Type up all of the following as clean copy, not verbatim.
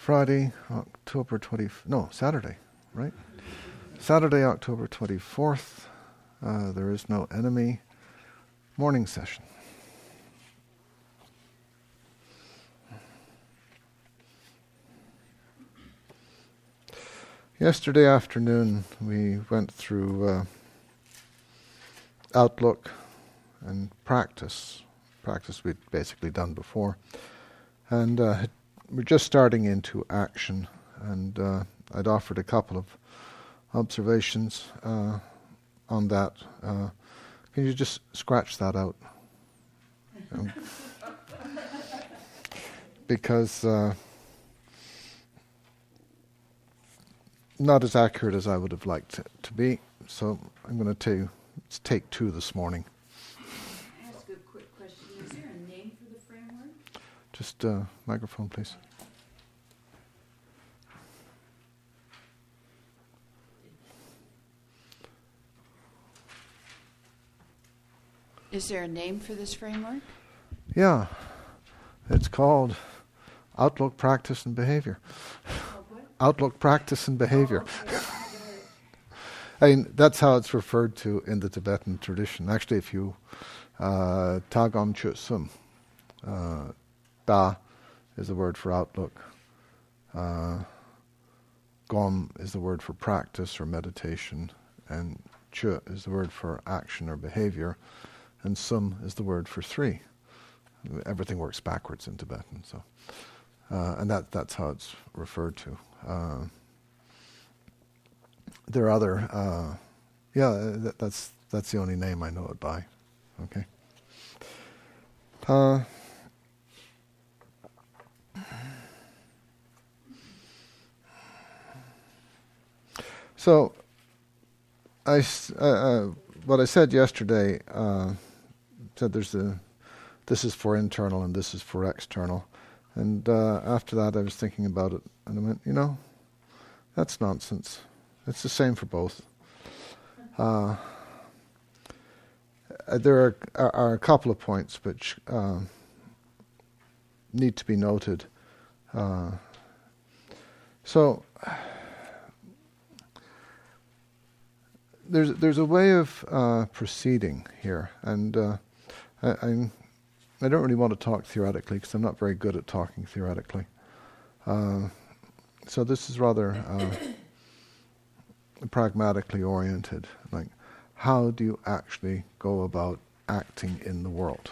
Friday, Saturday, right? Saturday, October 24th, There Is No Enemy morning session. Yesterday afternoon, we went through Outlook and practice we'd basically done before. And we're just starting into action, and I'd offered a couple of observations on that. Can you just scratch that out? Because not as accurate as I would have liked it to be, so I'm going to take two this morning. Ask a quick question. Is there a name for the framework? Just microphone, please. Is there a name for this framework? Yeah, it's called Outlook, Practice, and Behavior. Outlook, Practice, and Behavior. I mean, that's how it's referred to in the Tibetan tradition. Actually, if you Tagom Chut Sum, Da is the word for outlook. Gom is the word for practice or meditation, and Chut is the word for action or behavior, and Sum is the word for three. Everything works backwards in Tibetan, so and that's how it's referred to. There are other, that's the only name I know it by. Okay. So, what I said yesterday said this is for internal and this is for external, and after that I was thinking about it, and I went, that's nonsense. It's the same for both. There are a couple of points which need to be noted. So there's a way of proceeding here, and I don't really want to talk theoretically because I'm not very good at talking theoretically. So this is rather pragmatically oriented. Like, how do you actually go about acting in the world?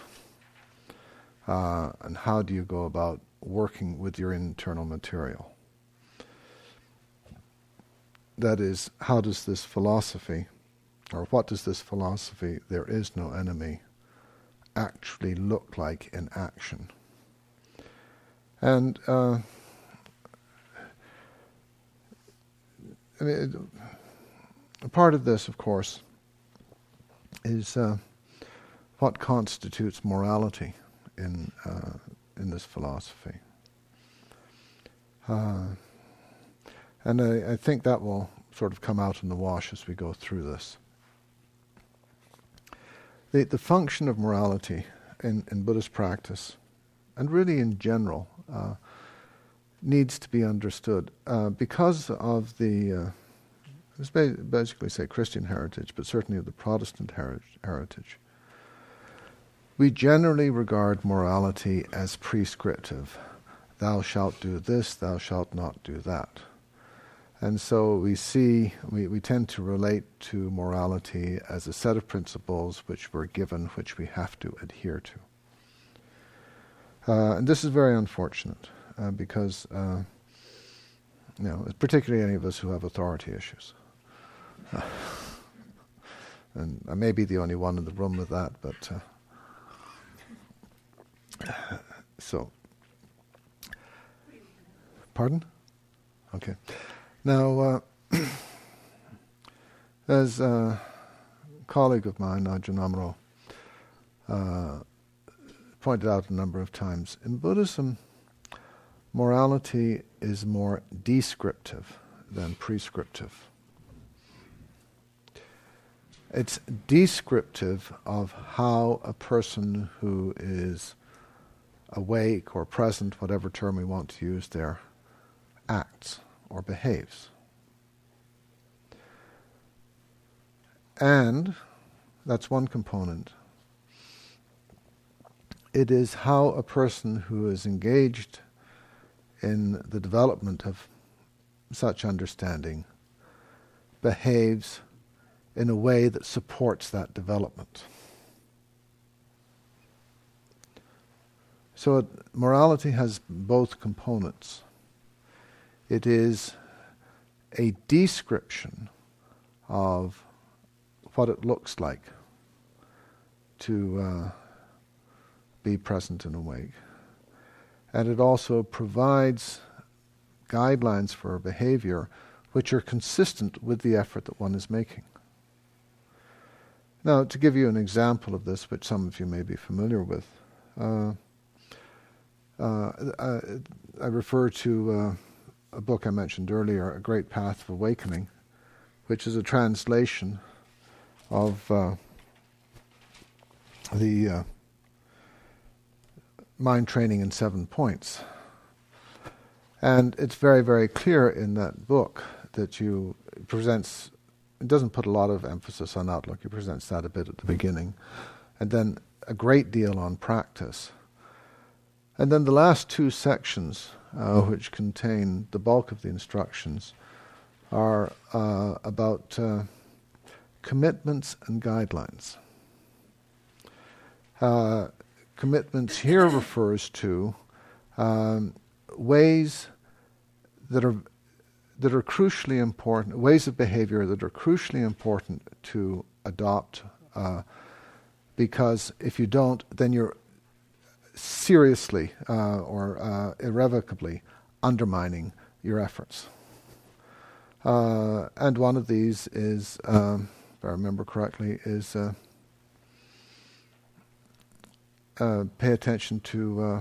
And how do you go about working with your internal material? That is, how does this philosophy, or what does this philosophy, there is no enemy, actually look like in action? And a part of this, of course, is what constitutes morality in this philosophy. And I think that will sort of come out in the wash as we go through this. The function of morality in Buddhist practice, and really in general, needs to be understood because of the, let's basically say Christian heritage, but certainly of the Protestant heritage. We generally regard morality as prescriptive. Thou shalt do this, thou shalt not do that. And so we tend to relate to morality as a set of principles which we're given, which we have to adhere to. And this is very unfortunate because, particularly any of us who have authority issues. And I may be the only one in the room with that, but so. Pardon? Okay. Now, as a colleague of mine, Ajahn Amaro, pointed out a number of times, in Buddhism, morality is more descriptive than prescriptive. It's descriptive of how a person who is awake or present, whatever term we want to use there, acts or behaves. And that's one component. It is how a person who is engaged in the development of such understanding behaves in a way that supports that development. So morality has both components. It is a description of what it looks like to be present and awake. And it also provides guidelines for behavior which are consistent with the effort that one is making. Now, to give you an example of this, which some of you may be familiar with, I refer to a book I mentioned earlier, A Great Path of Awakening, which is a translation of the Mind Training in 7 Points. And it's very, very clear in that book that it doesn't put a lot of emphasis on outlook. He presents that a bit at the beginning. And then a great deal on practice. And then the last 2 sections, which contain the bulk of the instructions, are about commitments and guidelines. Commitments here refers to ways that are crucially important, ways of behavior that are crucially important to adopt, because if you don't, then you're seriously or irrevocably undermining your efforts. And one of these is, if I remember correctly, is pay attention to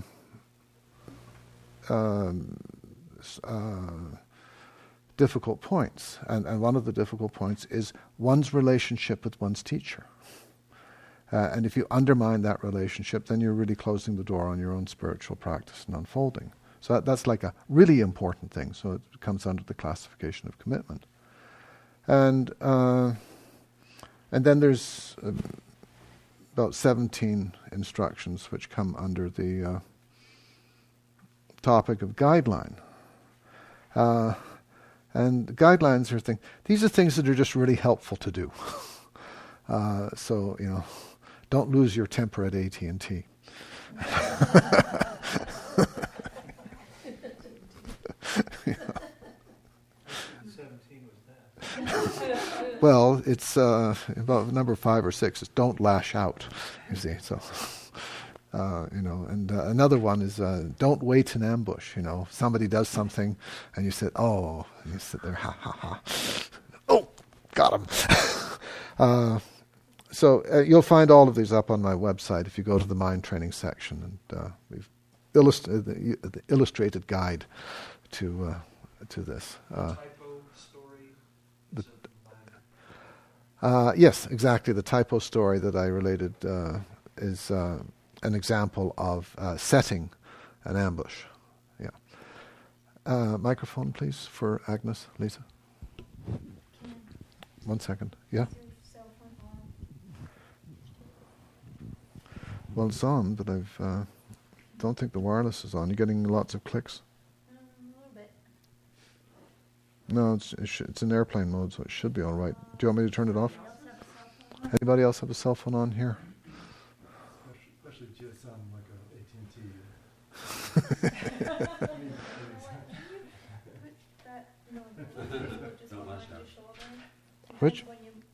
difficult points. And one of the difficult points is one's relationship with one's teacher. And if you undermine that relationship, then you're really closing the door on your own spiritual practice and unfolding. So that's like a really important thing. So it comes under the classification of commitment. And then there's about 17 instructions which come under the topic of guideline. And guidelines are these are things that are just really helpful to do. So, don't lose your temper at AT&T. Well, it's about number 5 or 6 is don't lash out, you see. So, and another one is don't wait in ambush. Somebody does something, and you sit, and you sit there, ha ha ha. Oh, got him. So you'll find all of these up on my website if you go to the Mind Training section, and we've the illustrated guide to this. Typo story. Yes, exactly. The typo story that I related is an example of setting an ambush. Yeah. Microphone, please, for Agnes, Lisa. 1 second. Yeah. Well, it's on, but I don't think the wireless is on. You're getting lots of clicks. A little bit. No, it's in airplane mode, so it should be all right. Do you want me to turn it off? Anybody else have a cell phone on here? Especially just sound like an AT&T. Which?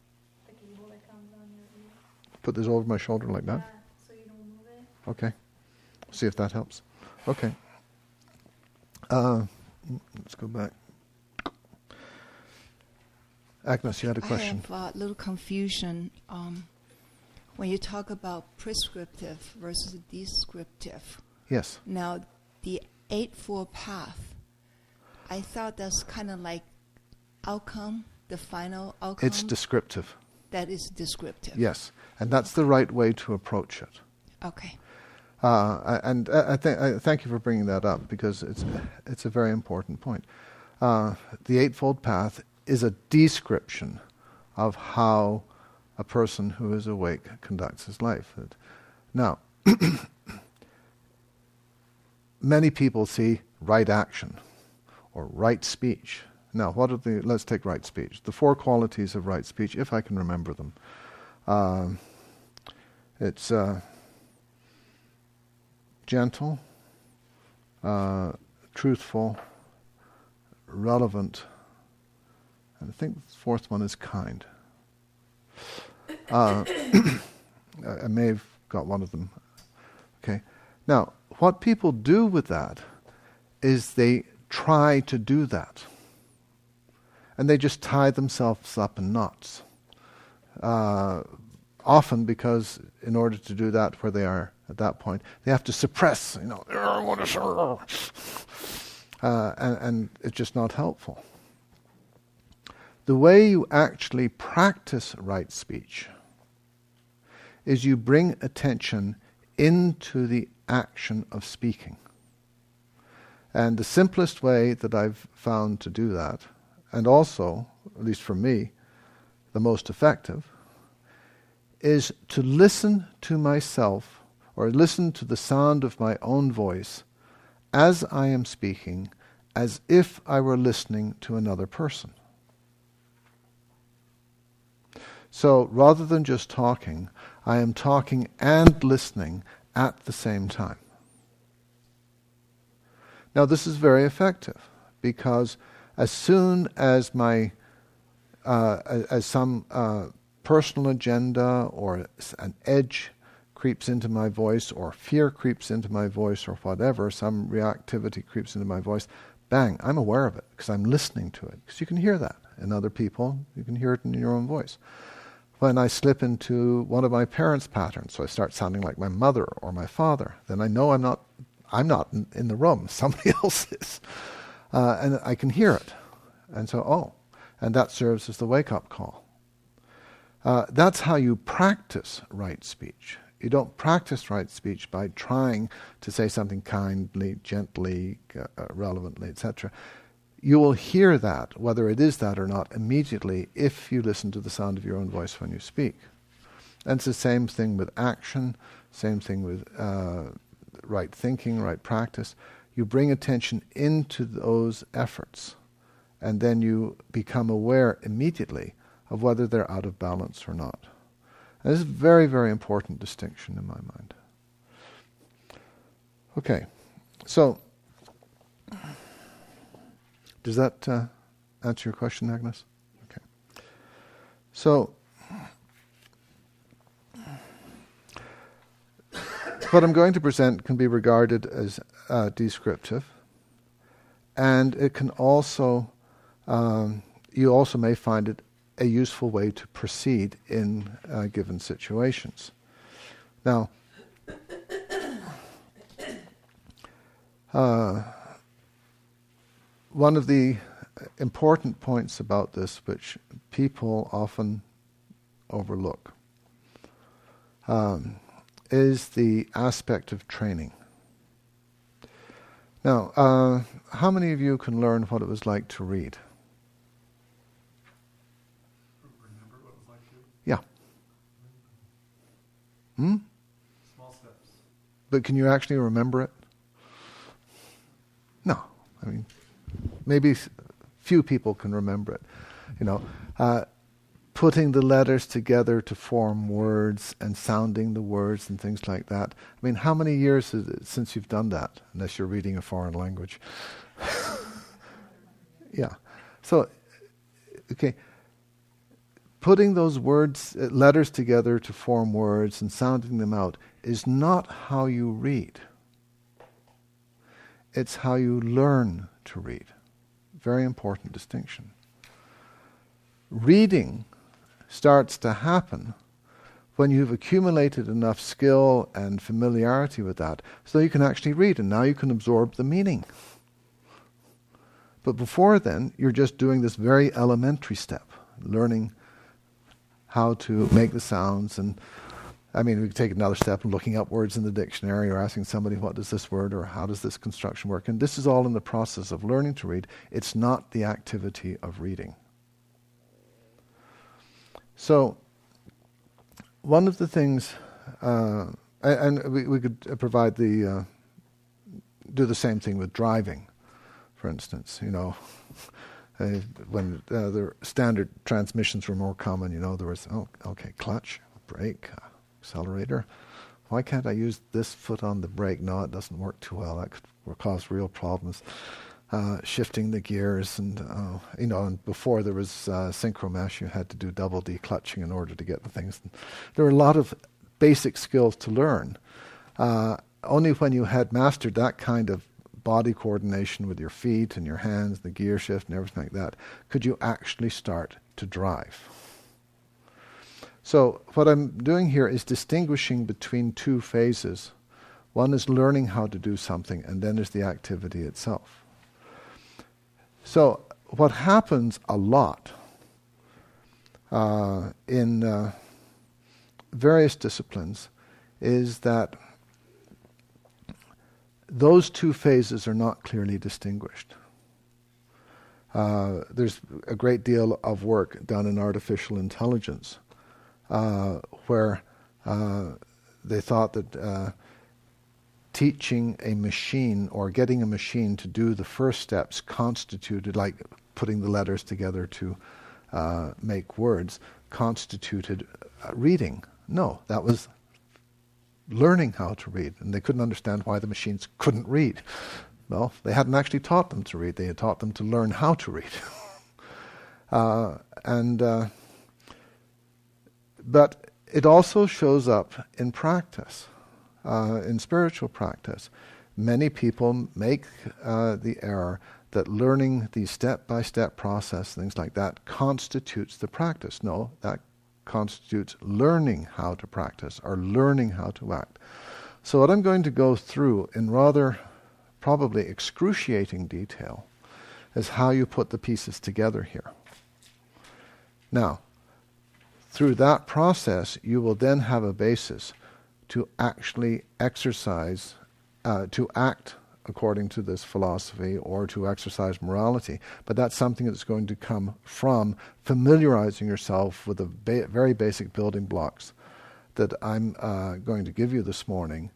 Put this over my shoulder like that? So you don't move it. Okay. See if that helps. Okay. Let's go back. Agnes, you had a question. I have a little confusion when you talk about prescriptive versus descriptive. Yes. Now, the Eightfold Path, I thought that's kind of like outcome, the final outcome. It's descriptive. That is descriptive. Yes. And that's the right way to approach it. Okay. I thank you for bringing that up, because it's a very important point. The Eightfold Path is a description of how a person who is awake conducts his life. Now, many people see right action or right speech. Now, let's take right speech. The 4 qualities of right speech, if I can remember them. It's gentle, truthful, relevant, and I think the 4th one is kind. I may have got one of them. Okay. Now, what people do with that is they try to do that. And they just tie themselves up in knots. Often because in order to do that where they are at that point, they have to suppress, and it's just not helpful. The way you actually practice right speech is you bring attention into the action of speaking. And the simplest way that I've found to do that, and also, at least for me, the most effective, is to listen to myself, or listen to the sound of my own voice as I am speaking, as if I were listening to another person. So rather than just talking, I am talking and listening at the same time. Now this is very effective, because as soon as some personal agenda or an edge creeps into my voice, or fear creeps into my voice, or whatever, some reactivity creeps into my voice, bang, I'm aware of it, because I'm listening to it. Because you can hear that in other people, you can hear it in your own voice. When I slip into one of my parents' patterns, so I start sounding like my mother or my father, then I know I'm not in the room, somebody else is. And I can hear it. And so, and that serves as the wake-up call. That's how you practice right speech. You don't practice right speech by trying to say something kindly, gently, relevantly, etc. You will hear that, whether it is that or not, immediately if you listen to the sound of your own voice when you speak. And it's the same thing with action, same thing with right thinking, right practice. You bring attention into those efforts, and then you become aware immediately of whether they're out of balance or not. And this is a very, very important distinction in my mind. Okay, so does that answer your question, Agnes? Okay. So what I'm going to present can be regarded as descriptive, and it can also, you also may find it a useful way to proceed in given situations. Now, one of the important points about this, which people often overlook, is the aspect of training. Now, how many of you can learn what it was like to read? Remember what it was like to? Yeah. Small steps. But can you actually remember it? No. I mean, maybe few people can remember it. Putting the letters together to form words and sounding the words and things like that. I mean, how many years is it since you've done that, unless you're reading a foreign language? Yeah. So, okay. Putting those words, letters together to form words and sounding them out is not how you read. It's how you learn to read. Very important distinction. Reading starts to happen when you've accumulated enough skill and familiarity with that so you can actually read, and now you can absorb the meaning. But before then, you're just doing this very elementary step, learning how to make the sounds and I mean, we could take another step and looking up words in the dictionary or asking somebody, what does this word or how does this construction work? And this is all in the process of learning to read. It's not the activity of reading. So, one of the things, and we could provide do the same thing with driving, for instance. When the standard transmissions were more common, there was, clutch, brake, accelerator. Why can't I use this foot on the brake? No, it doesn't work too well. That could cause real problems. Shifting the gears, and before there was synchromesh, you had to do double declutching in order to get the things. There were a lot of basic skills to learn. Only when you had mastered that kind of body coordination with your feet and your hands, the gear shift and everything like that, could you actually start to drive. So what I'm doing here is distinguishing between two phases. One is learning how to do something, and then is the activity itself. So what happens a lot in various disciplines is that those two phases are not clearly distinguished. There's a great deal of work done in artificial intelligence where they thought that teaching a machine or getting a machine to do the first steps constituted, like putting the letters together to make words, constituted reading. No, that was learning how to read, and they couldn't understand why the machines couldn't read. Well, they hadn't actually taught them to read, they had taught them to learn how to read. But it also shows up in practice, in spiritual practice. Many people make the error that learning the step-by-step process, things like that, constitutes the practice. No, that constitutes learning how to practice or learning how to act. So what I'm going to go through in rather probably excruciating detail is how you put the pieces together here. Now, through that process, you will then have a basis to actually exercise, to act according to this philosophy or to exercise morality. But that's something that's going to come from familiarizing yourself with the very basic building blocks that I'm going to give you this morning.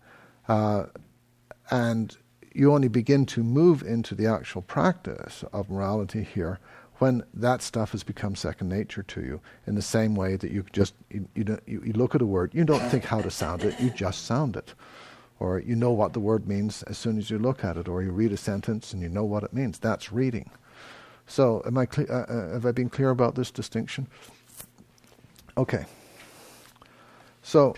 And you only begin to move into the actual practice of morality here when that stuff has become second nature to you, in the same way that you just you look at a word, you don't think how to sound it, you just sound it. Or you know what the word means as soon as you look at it, or you read a sentence and you know what it means. That's reading. So am I have I been clear about this distinction? Okay. So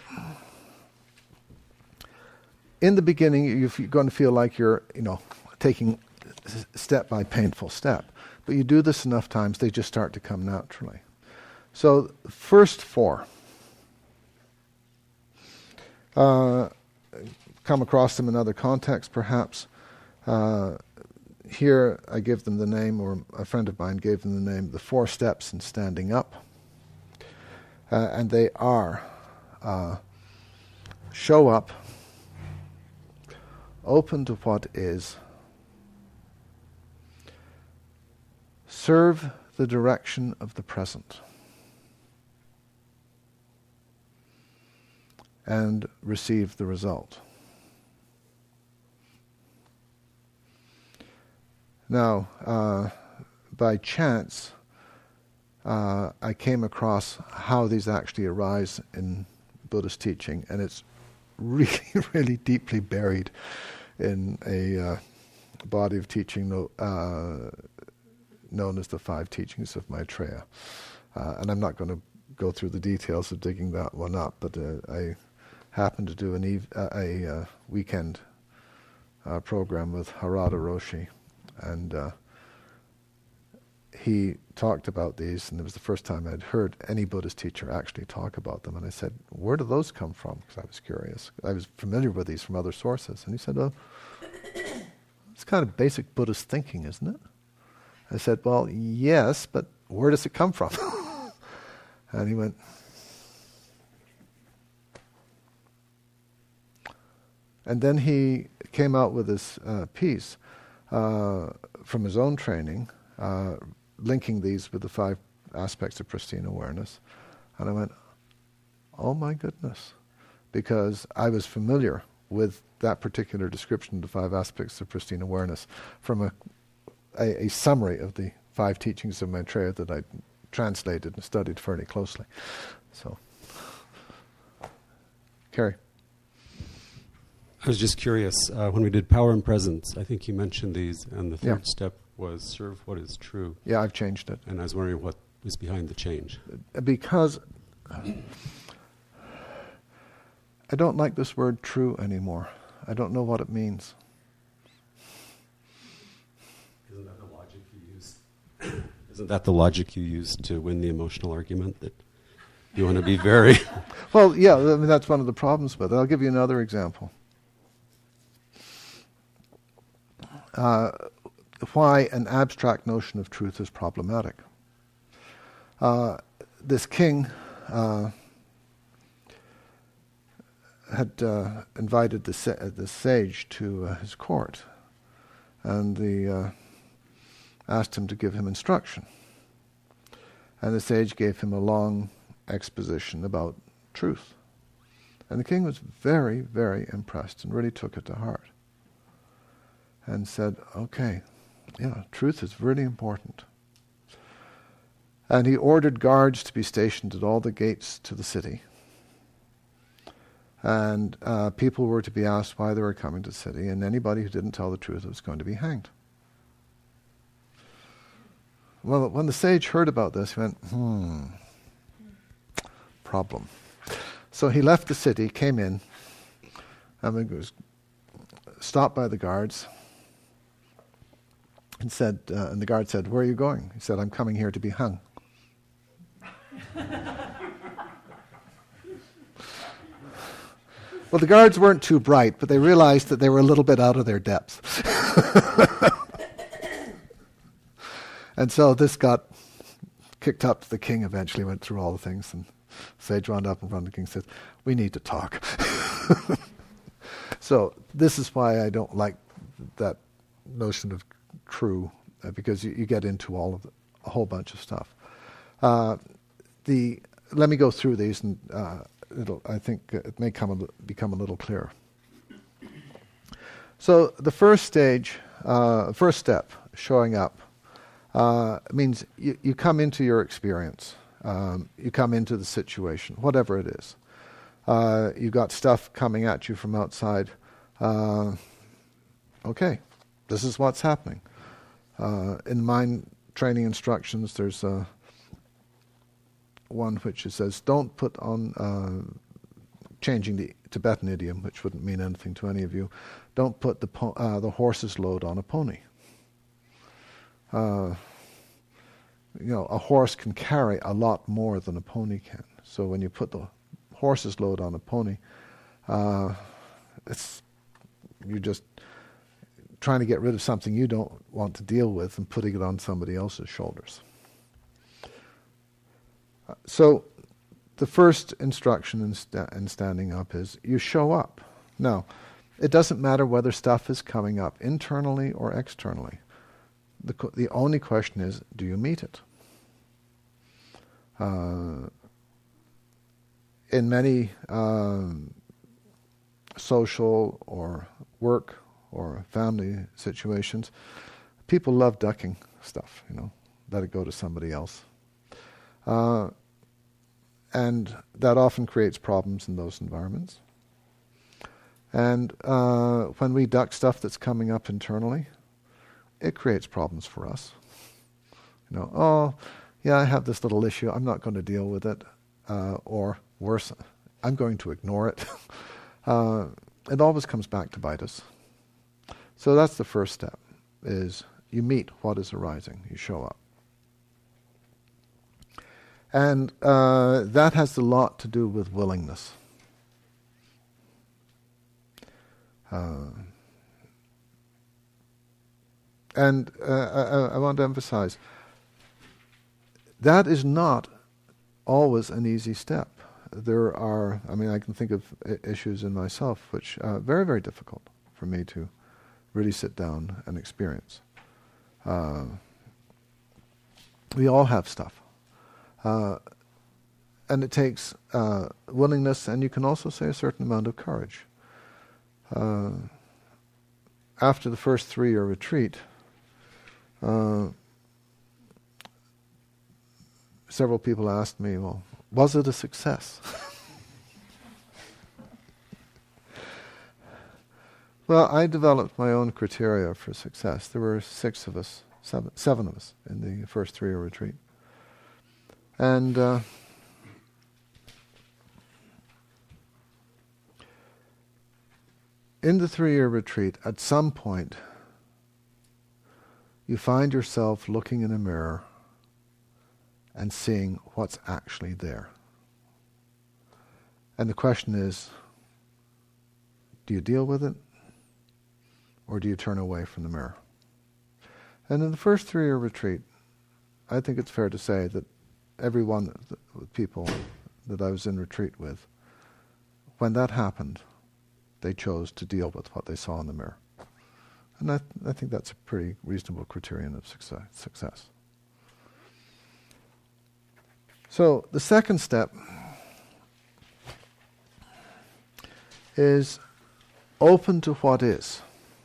in the beginning, you're going to feel like you're, taking step by painful step. But you do this enough times, they just start to come naturally. So first four. Come across them in other contexts, perhaps. Here I give them the name, or a friend of mine gave them the name, the 4 steps in standing up. And they are show up, open to what is, serve the direction of the present, and receive the result. Now, by chance, I came across how these actually arise in Buddhist teaching, and it's really, really deeply buried in a body of teaching known as the 5 Teachings of Maitreya. And I'm not going to go through the details of digging that one up, but I happened to do a weekend program with Harada Roshi, and he talked about these, and it was the first time I'd heard any Buddhist teacher actually talk about them. And I said, where do those come from? Because I was curious. I was familiar with these from other sources. And he said, well, it's kind of basic Buddhist thinking, isn't it? I said, well, yes, but where does it come from? And he went, And then he came out with this piece from his own training, linking these with the 5 aspects of pristine awareness. And I went, oh my goodness, because I was familiar with that particular description of the 5 aspects of pristine awareness from a summary of the 5 teachings of Maitreya that I translated and studied fairly closely. So, Carrie. I was just curious, when we did power and presence, I think you mentioned these, and the third step was serve what is true. Yeah, I've changed it. And I was wondering what was behind the change. Because I don't like this word true anymore. I don't know what it means. Isn't that the logic you use? Isn't that the logic you use to win the emotional argument, that you want to be very... Well, yeah, I mean, that's one of the problems with it. I'll give you another example. Why an abstract notion of truth is problematic. This king had invited the sage to his court, and asked him to give him instruction. And the sage gave him a long exposition about truth. And the king was very, very impressed and really took it to heart. And said, okay, yeah, truth is really important. And he ordered guards to be stationed at all the gates to the city. And people were to be asked why they were coming to the city, and anybody who didn't tell the truth was going to be hanged. Well, when the sage heard about this, he went, problem. So he left the city, came in, and was stopped by the guards, and said, and the guard said, "Where are you going?" He said, "I'm coming here to be hung." Well, the guards weren't too bright, but they realized that they were a little bit out of their depth. And so this got kicked up to the king eventually, went through all the things, and sage wound up in front of the king and said, "We need to talk." So this is why I don't like that notion of true, because you get into a whole bunch of stuff. Let me go through these, and I think it may become a little clearer. So the first step, showing up, means you come into your experience. You come into the situation, whatever it is. You've got stuff coming at you from outside. Okay, this is what's happening. In mind training instructions, there's one which says, don't put on, changing the Tibetan idiom, which wouldn't mean anything to any of you, don't put the horse's load on a pony. A horse can carry a lot more than a pony can. So when you put the horse's load on a pony, you're just trying to get rid of something you don't want to deal with and putting it on somebody else's shoulders. So the first instruction in standing up is you show up. Now, it doesn't matter whether stuff is coming up internally or externally. The only question is, do you meet it? In many social or work or family situations, people love ducking stuff, let it go to somebody else. And that often creates problems in those environments. And when we duck stuff that's coming up internally, it creates problems for us. Oh, yeah, I have this little issue, I'm not going to deal with it. Or worse, I'm going to ignore it. It always comes back to bite us. So that's the first step, is you meet what is arising, you show up. And that has a lot to do with willingness. And I want to emphasize, that is not always an easy step. there are, I can think of issues in myself which are very, very difficult for me to really sit down and experience. We all have stuff. And it takes willingness, and you can also say a certain amount of courage. After the first 3-year retreat, several people asked me, well, was it a success? Well, I developed my own criteria for success. There were seven of us in the first 3-year retreat. And in the 3-year retreat, at some point, you find yourself looking in a mirror and seeing what's actually there. And the question is, do you deal with it, or do you turn away from the mirror? And in the first 3-year retreat, I think it's fair to say that every one of the people that I was in retreat with, when that happened, they chose to deal with what they saw in the mirror. And I think that's a pretty reasonable criterion of success. So the second step is open to what is.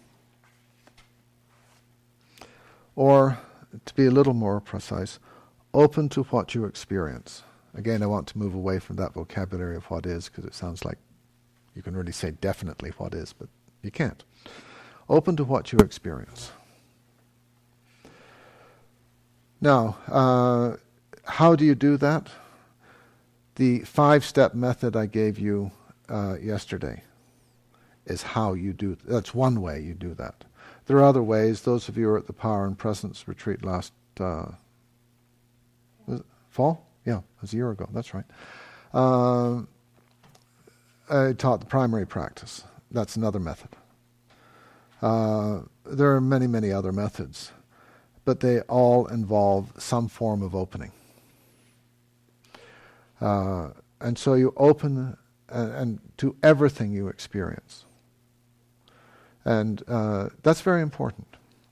Or, to be a little more precise, open to what you experience. Again, I want to move away from that vocabulary of what is, because it sounds like you can really say definitely what is, but you can't. Open to what you experience. Now, how do you do that? The 5-step method I gave you yesterday is how you do. That's one way you do that. There are other ways. Those of you who were at the Power and Presence retreat last was it fall? Yeah, it was a year ago. That's right. I taught the primary practice. That's another method. There are many, many other methods, but they all involve some form of opening. And so you open and to everything you experience. And that's very important.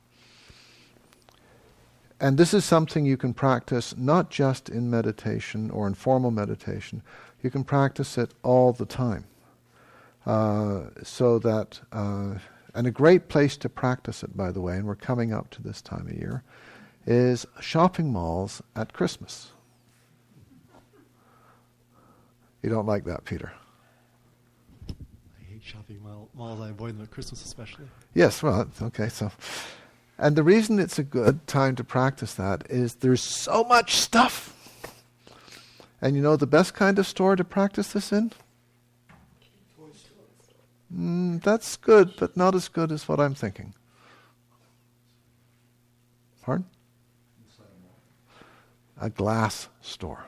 And this is something you can practice not just in meditation or in formal meditation. You can practice it all the time. So that, and a great place to practice it, by the way, and we're coming up to this time of year, is shopping malls at Christmas. You don't like that, Peter? I hate shopping malls. I avoid them at Christmas especially. Yes, well, okay, so... And the reason it's a good time to practice that is there's so much stuff. And you know the best kind of store to practice this in? That's good, but not as good as what I'm thinking. Pardon? A glass store.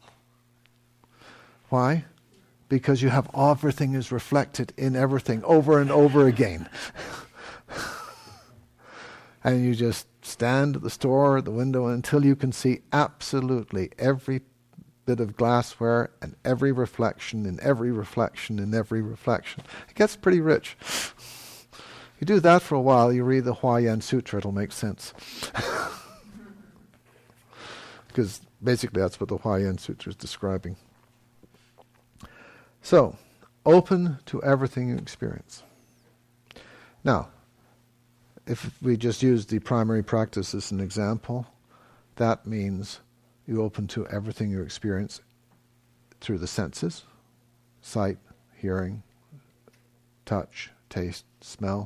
Why? Because you have everything is reflected in everything over and over again. And you just stand at the store, at the window, until you can see absolutely every bit of glassware and every reflection in every reflection in every reflection. It gets pretty rich. You do that for a while, you read the Huayan Sutra, it'll make sense. Because basically that's what the Huayan Sutra is describing. So, open to everything you experience. Now, if we just use the primary practice as an example, that means you open to everything you experience through the senses: sight, hearing, touch, taste, smell.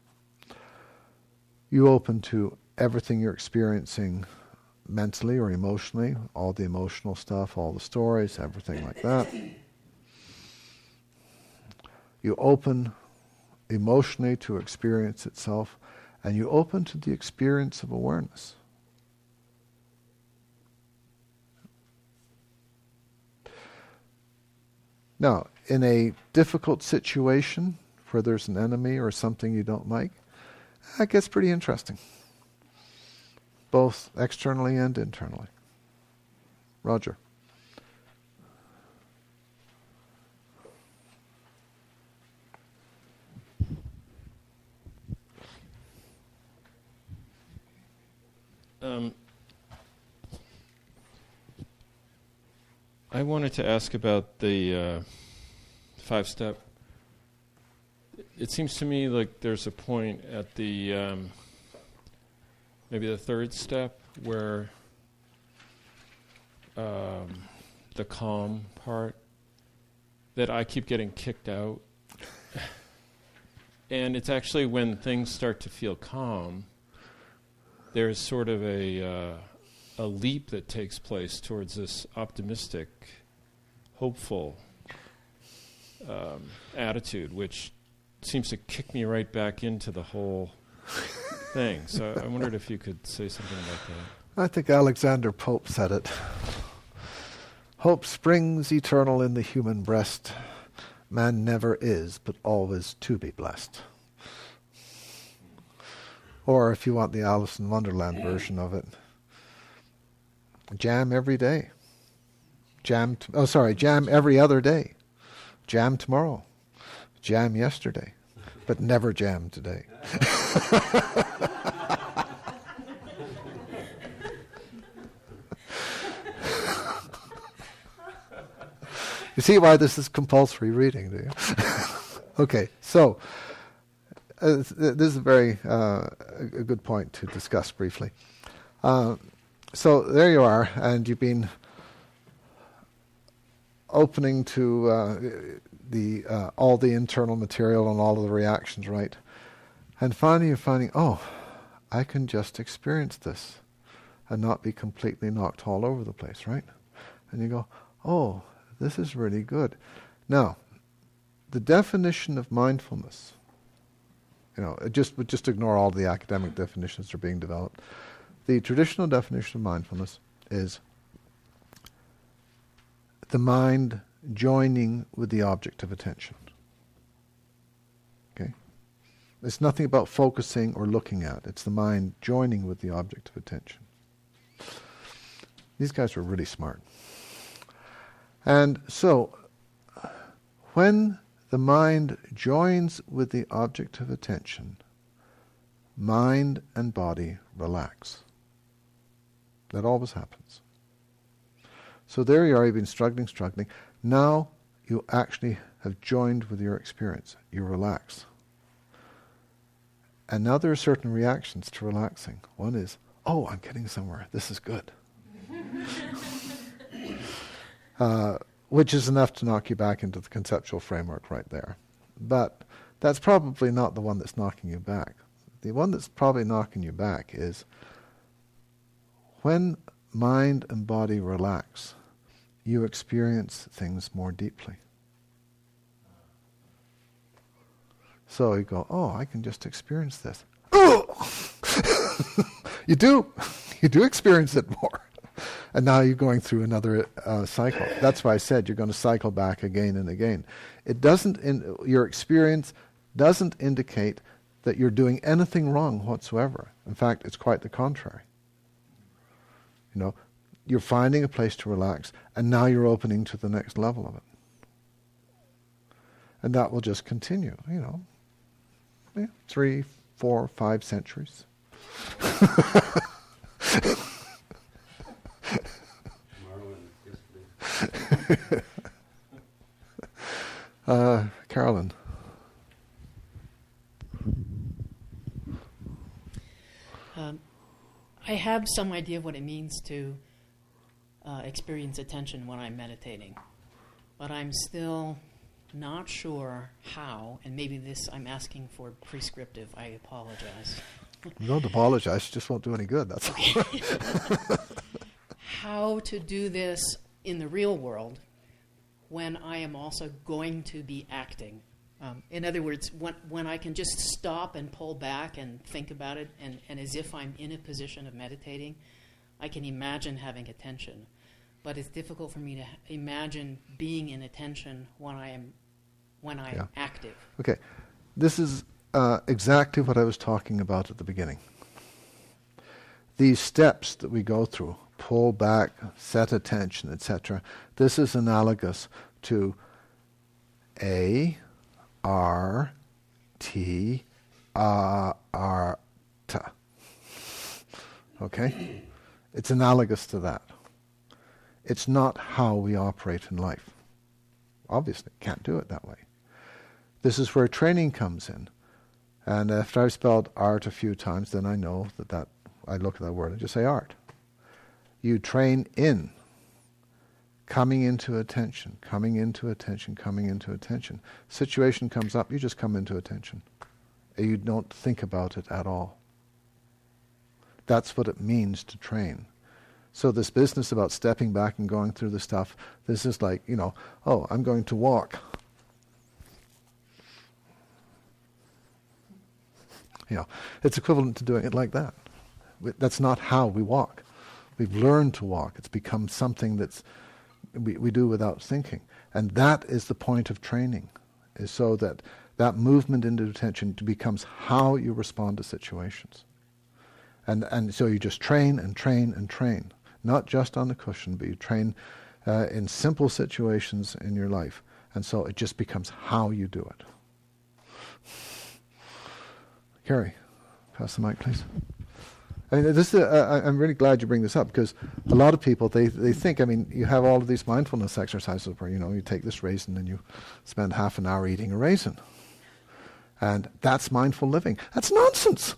You open to everything you're experiencing mentally or emotionally, all the emotional stuff, all the stories, everything like that. You open emotionally to experience itself, and you open to the experience of awareness. Now, in a difficult situation where there's an enemy or something you don't like, that gets pretty interesting, both externally and internally. Roger. I wanted to ask about the 5-step. It seems to me like there's a point at the maybe the 3rd step where the calm part that I keep getting kicked out. And it's actually when things start to feel calm, there's sort of a leap that takes place towards this optimistic, hopeful attitude, which seems to kick me right back into the whole thing. So I wondered if you could say something about that. I think Alexander Pope said it. Hope springs eternal in the human breast. Man never is, but always to be blessed. Or if you want the Alice in Wonderland version of it, jam every day. Jam every other day. Jam tomorrow. Jam yesterday. But never jam today. You see why this is compulsory reading, do you? Okay, so this is a very a good point to discuss briefly. So there you are, and you've been opening to all the internal material and all of the reactions, right? And finally you're finding, oh, I can just experience this and not be completely knocked all over the place, right? And you go, oh, this is really good. Now, the definition of mindfulness, just ignore all the academic definitions that are being developed. The traditional definition of mindfulness is the mind joining with the object of attention. Okay? It's nothing about focusing or looking at. It's the mind joining with the object of attention. These guys are really smart. And so, when the mind joins with the object of attention, mind and body relax. That always happens. So there you are, you've been struggling. Now you actually have joined with your experience. You relax. And now there are certain reactions to relaxing. One is, oh, I'm getting somewhere. This is good. Which is enough to knock you back into the conceptual framework right there. But that's probably not the one that's knocking you back. The one that's probably knocking you back is when mind and body relax, you experience things more deeply. So you go, oh, I can just experience this. You do experience it more. And now you're going through another cycle. That's why I said you're going to cycle back again and again. Your experience doesn't indicate that you're doing anything wrong whatsoever. In fact, it's quite the contrary. You're finding a place to relax, and now you're opening to the next level of it. And that will just continue, 3, 4, 5 centuries. Carolyn. I have some idea of what it means to experience attention when I'm meditating, but I'm still not sure how, and maybe this I'm asking for prescriptive, I apologize. Don't apologize, it just won't do any good, that's all. How to do this in the real world when I am also going to be acting. In other words, when I can just stop and pull back and think about it, and as if I'm in a position of meditating, I can imagine having attention. But it's difficult for me to imagine being in attention when I am active. Okay, this is exactly what I was talking about at the beginning. These steps that we go through, pull back, set attention, etc., this is analogous to A, R, T, A, R, T. Okay? It's analogous to that. It's not how we operate in life. Obviously, can't do it that way. This is where training comes in. And after I've spelled art a few times, then I know that I look at that word and just say art. You train in coming into attention, coming into attention, coming into attention. Situation comes up, you just come into attention. You don't think about it at all. That's what it means to train. So this business about stepping back and going through the stuff, this is like, oh, I'm going to walk. It's equivalent to doing it like that. That's not how we walk. We've learned to walk. It's become something that's we do without thinking. And that is the point of training, is so that movement into attention becomes how you respond to situations. And so you just train and train and train. Not just on the cushion, but you train in simple situations in your life. And so it just becomes how you do it. Carrie, pass the mic, please. I mean, I'm really glad you bring this up, because a lot of people, they think, you have all of these mindfulness exercises where, you take this raisin and you spend half an hour eating a raisin. And that's mindful living. That's nonsense.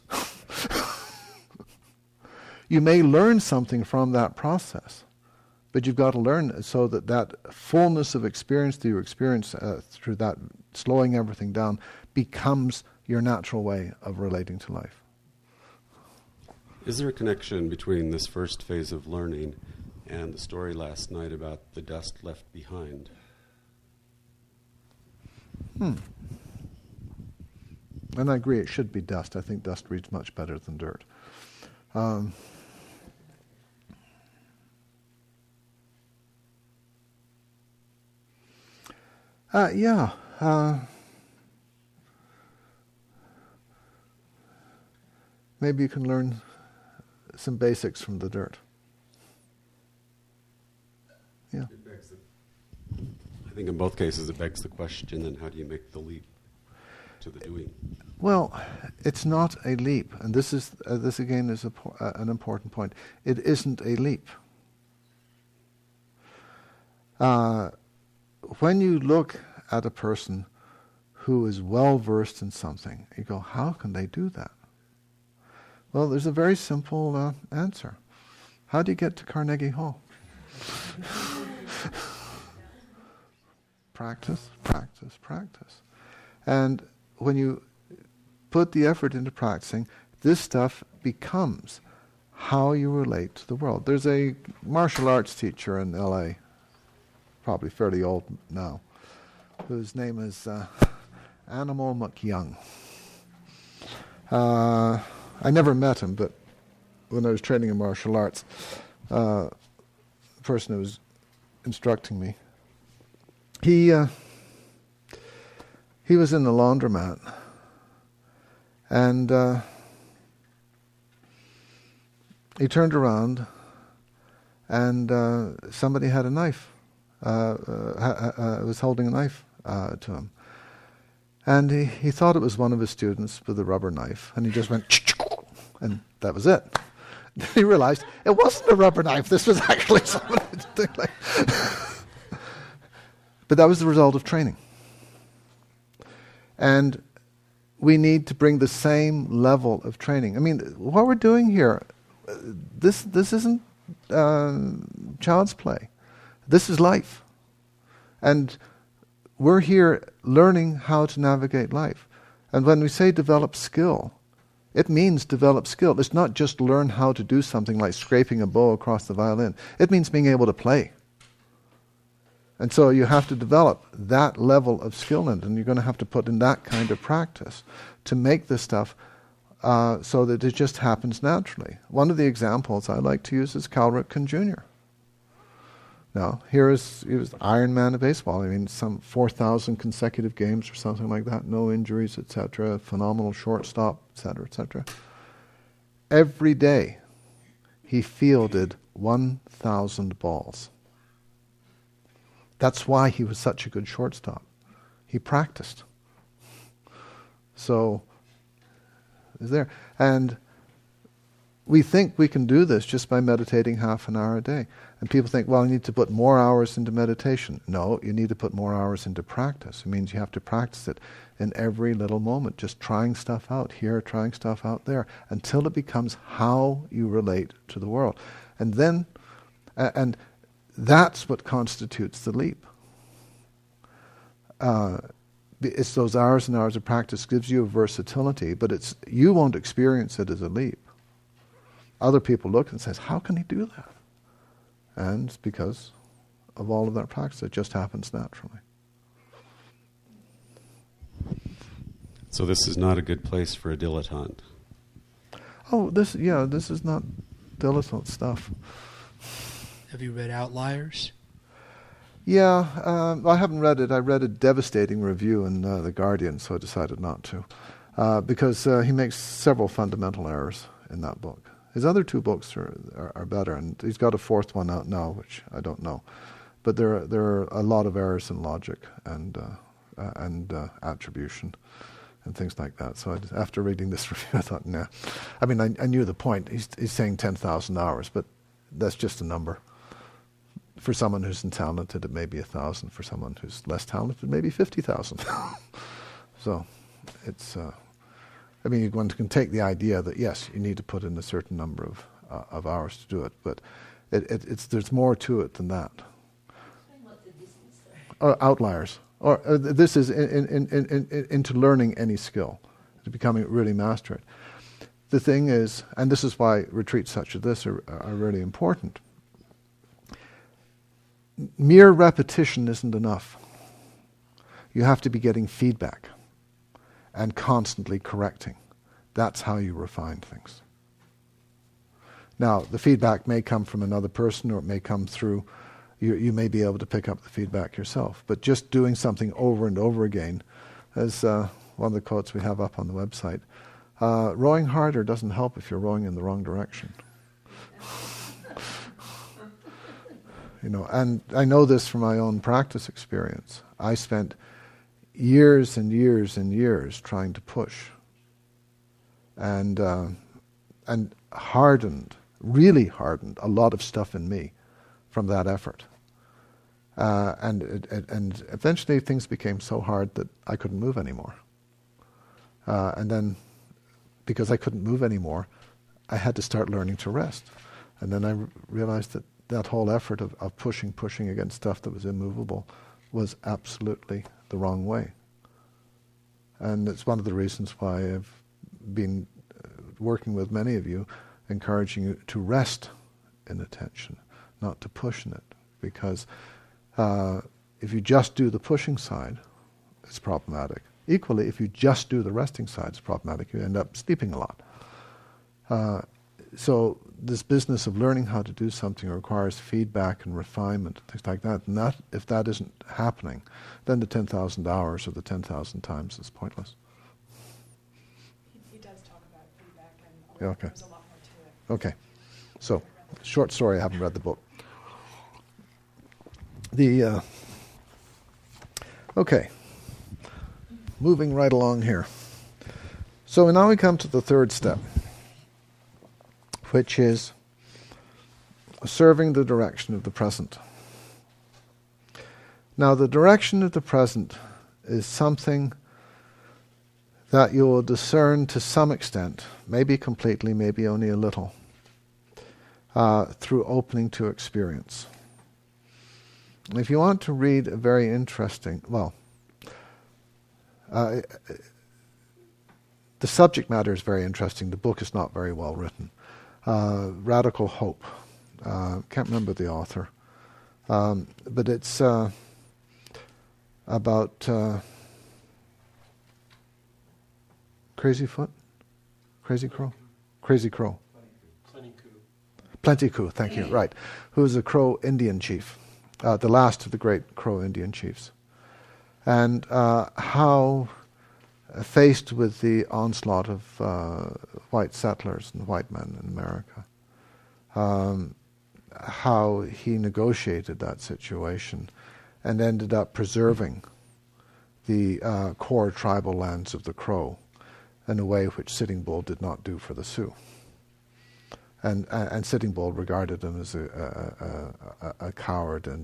You may learn something from that process, but you've got to learn so that fullness of experience that you experience through that slowing everything down becomes your natural way of relating to life. Is there a connection between this first phase of learning and the story last night about the dust left behind? And I agree, it should be dust. I think dust reads much better than dirt. Maybe you can learn some basics from the dirt. Yeah. I think in both cases it begs the question, then how do you make the leap to the doing? Well, it's not a leap, and this again is an important point. It isn't a leap. When you look at a person who is well versed in something, you go, how can they do that? Well, there's a very simple answer. How do you get to Carnegie Hall? Practice, practice, practice. And when you put the effort into practicing, this stuff becomes how you relate to the world. There's a martial arts teacher in L.A., probably fairly old now, whose name is Animal McYoung. I never met him, but when I was training in martial arts, the person who was instructing me, he was in the laundromat, and he turned around, and somebody had a knife, was holding a knife to him. And he thought it was one of his students with a rubber knife, and he just went, and that was it. Then he realized it wasn't a rubber knife, this was actually somebody doing like. But that was the result of training. And we need to bring the same level of training. I mean, what we're doing here, this isn't child's play. This is life. And we're here learning how to navigate life. And when we say develop skill, it means develop skill. It's not just learn how to do something like scraping a bow across the violin. It means being able to play. And so you have to develop that level of skill in it, and you're going to have to put in that kind of practice to make this stuff so that it just happens naturally. One of the examples I like to use is Cal Ripken Jr. Now, he was the Iron Man of baseball. I mean, some 4,000 consecutive games or something like that, no injuries, etc., phenomenal shortstop, etc., etc. Every day, he fielded 1,000 balls. That's why he was such a good shortstop. He practiced. So, is there. And we think we can do this just by meditating half an hour a day. And people think, well, you need to put more hours into meditation. No, you need to put more hours into practice. It means you have to practice it in every little moment, just trying stuff out here, trying stuff out there, until it becomes how you relate to the world. And then, and that's what constitutes the leap. It's those hours and hours of practice gives you a versatility, but you won't experience it as a leap. Other people look and says, how can he do that? And it's because of all of that practice. It just happens naturally. So this is not a good place for a dilettante. Oh, this is not dilettante stuff. Have you read Outliers? Yeah, I haven't read it. I read a devastating review in The Guardian, so I decided not to. Because he makes several fundamental errors in that book. His other two books are better, and he's got a fourth one out now, which I don't know. But there are a lot of errors in logic and attribution and things like that. So after reading this review, I thought, nah. I mean, I knew the point. He's saying 10,000 hours, but that's just a number. For someone who's talented, it may be 1,000. For someone who's less talented, maybe 50,000. So it's... I mean, one can take the idea that yes, you need to put in a certain number of hours to do it, but there's more to it than that. Or outliers, or this is into learning any skill, to becoming really master it. The thing is, and this is why retreats such as this are really important. Mere repetition isn't enough. You have to be getting feedback and constantly correcting. That's how you refine things. Now, the feedback may come from another person, or it may come through, you may be able to pick up the feedback yourself. But just doing something over and over again, as one of the quotes we have up on the website, rowing harder doesn't help if you're rowing in the wrong direction. And I know this from my own practice experience. I spent years and years and years trying to push, and really hardened a lot of stuff in me from that effort. And eventually things became so hard that I couldn't move anymore. And then, because I couldn't move anymore, I had to start learning to rest. And then I realized that whole effort of pushing against stuff that was immovable was absolutely the wrong way. And it's one of the reasons why I've been working with many of you, encouraging you to rest in attention, not to push in it. Because if you just do the pushing side, it's problematic. Equally, if you just do the resting side, it's problematic. You end up sleeping a lot. So this business of learning how to do something requires feedback and refinement, things like that. And if that isn't happening, then the 10,000 hours or the 10,000 times is pointless. He does talk about feedback, and there's a lot more to it. Okay. So, short story, I haven't read the book. Okay. Moving right along here. So now we come to the third step, which is serving the direction of the present. Now, the direction of the present is something that you will discern to some extent, maybe completely, maybe only a little, through opening to experience. If you want to read a very interesting, the subject matter is very interesting. The book is not very well written. Radical Hope. Can't remember the author. But it's about Crazy Foot? Crazy Crow? Crazy Crow. Plenty Coup, thank you, right. Who is a Crow Indian chief, the last of the great Crow Indian chiefs. And how, faced with the onslaught of white settlers and white men in America, how he negotiated that situation and ended up preserving the core tribal lands of the Crow in a way which Sitting Bull did not do for the Sioux. And Sitting Bull regarded him as a coward and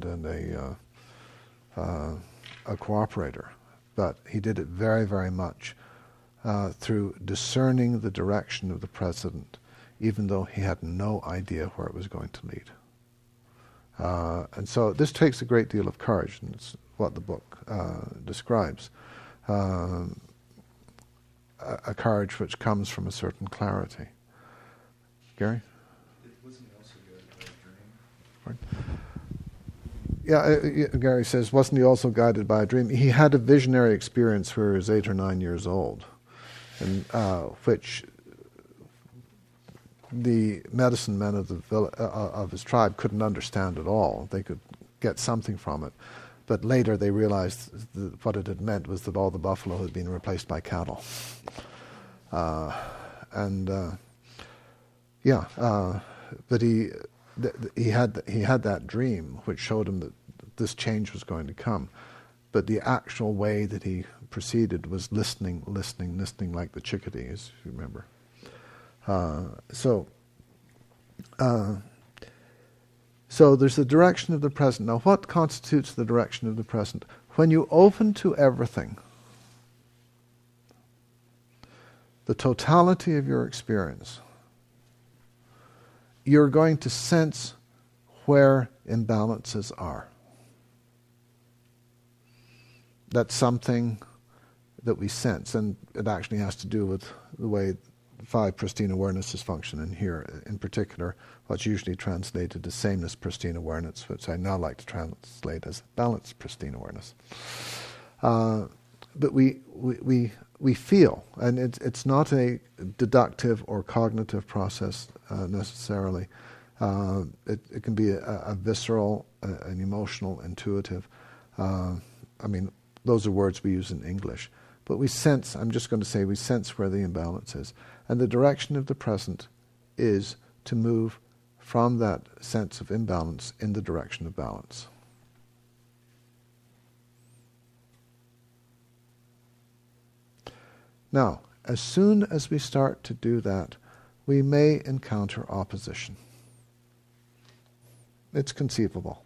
a cooperator. But he did it very, very much through discerning the direction of the president, even though he had no idea where it was going to lead. And so this takes a great deal of courage, and it's what the book describes. A courage which comes from a certain clarity. Gary? Wasn't he also guided by a dream? Yeah, Gary says, wasn't he also guided by a dream? He had a visionary experience where he was 8 or 9 years old, and which the medicine men of his tribe couldn't understand at all. They could get something from it. But later they realized that what it had meant was that all the buffalo had been replaced by cattle. But he had that dream which showed him that this change was going to come. But the actual way that he proceeded was listening like the chickadee, as you remember. So there's the direction of the present. Now, what constitutes the direction of the present? When you open to everything, the totality of your experience, you're going to sense where imbalances are. That's something that we sense, and it actually has to do with the way 5 pristine awarenesses function, and here in particular what's usually translated as sameness pristine awareness, which I now like to translate as balanced pristine awareness. But we feel, and it's not a deductive or cognitive process necessarily. It can be a visceral, an emotional, intuitive. Those are words we use in English. But we sense, I'm just going to say, we sense where the imbalance is. And the direction of the present is to move from that sense of imbalance in the direction of balance. Now, as soon as we start to do that, we may encounter opposition. It's conceivable.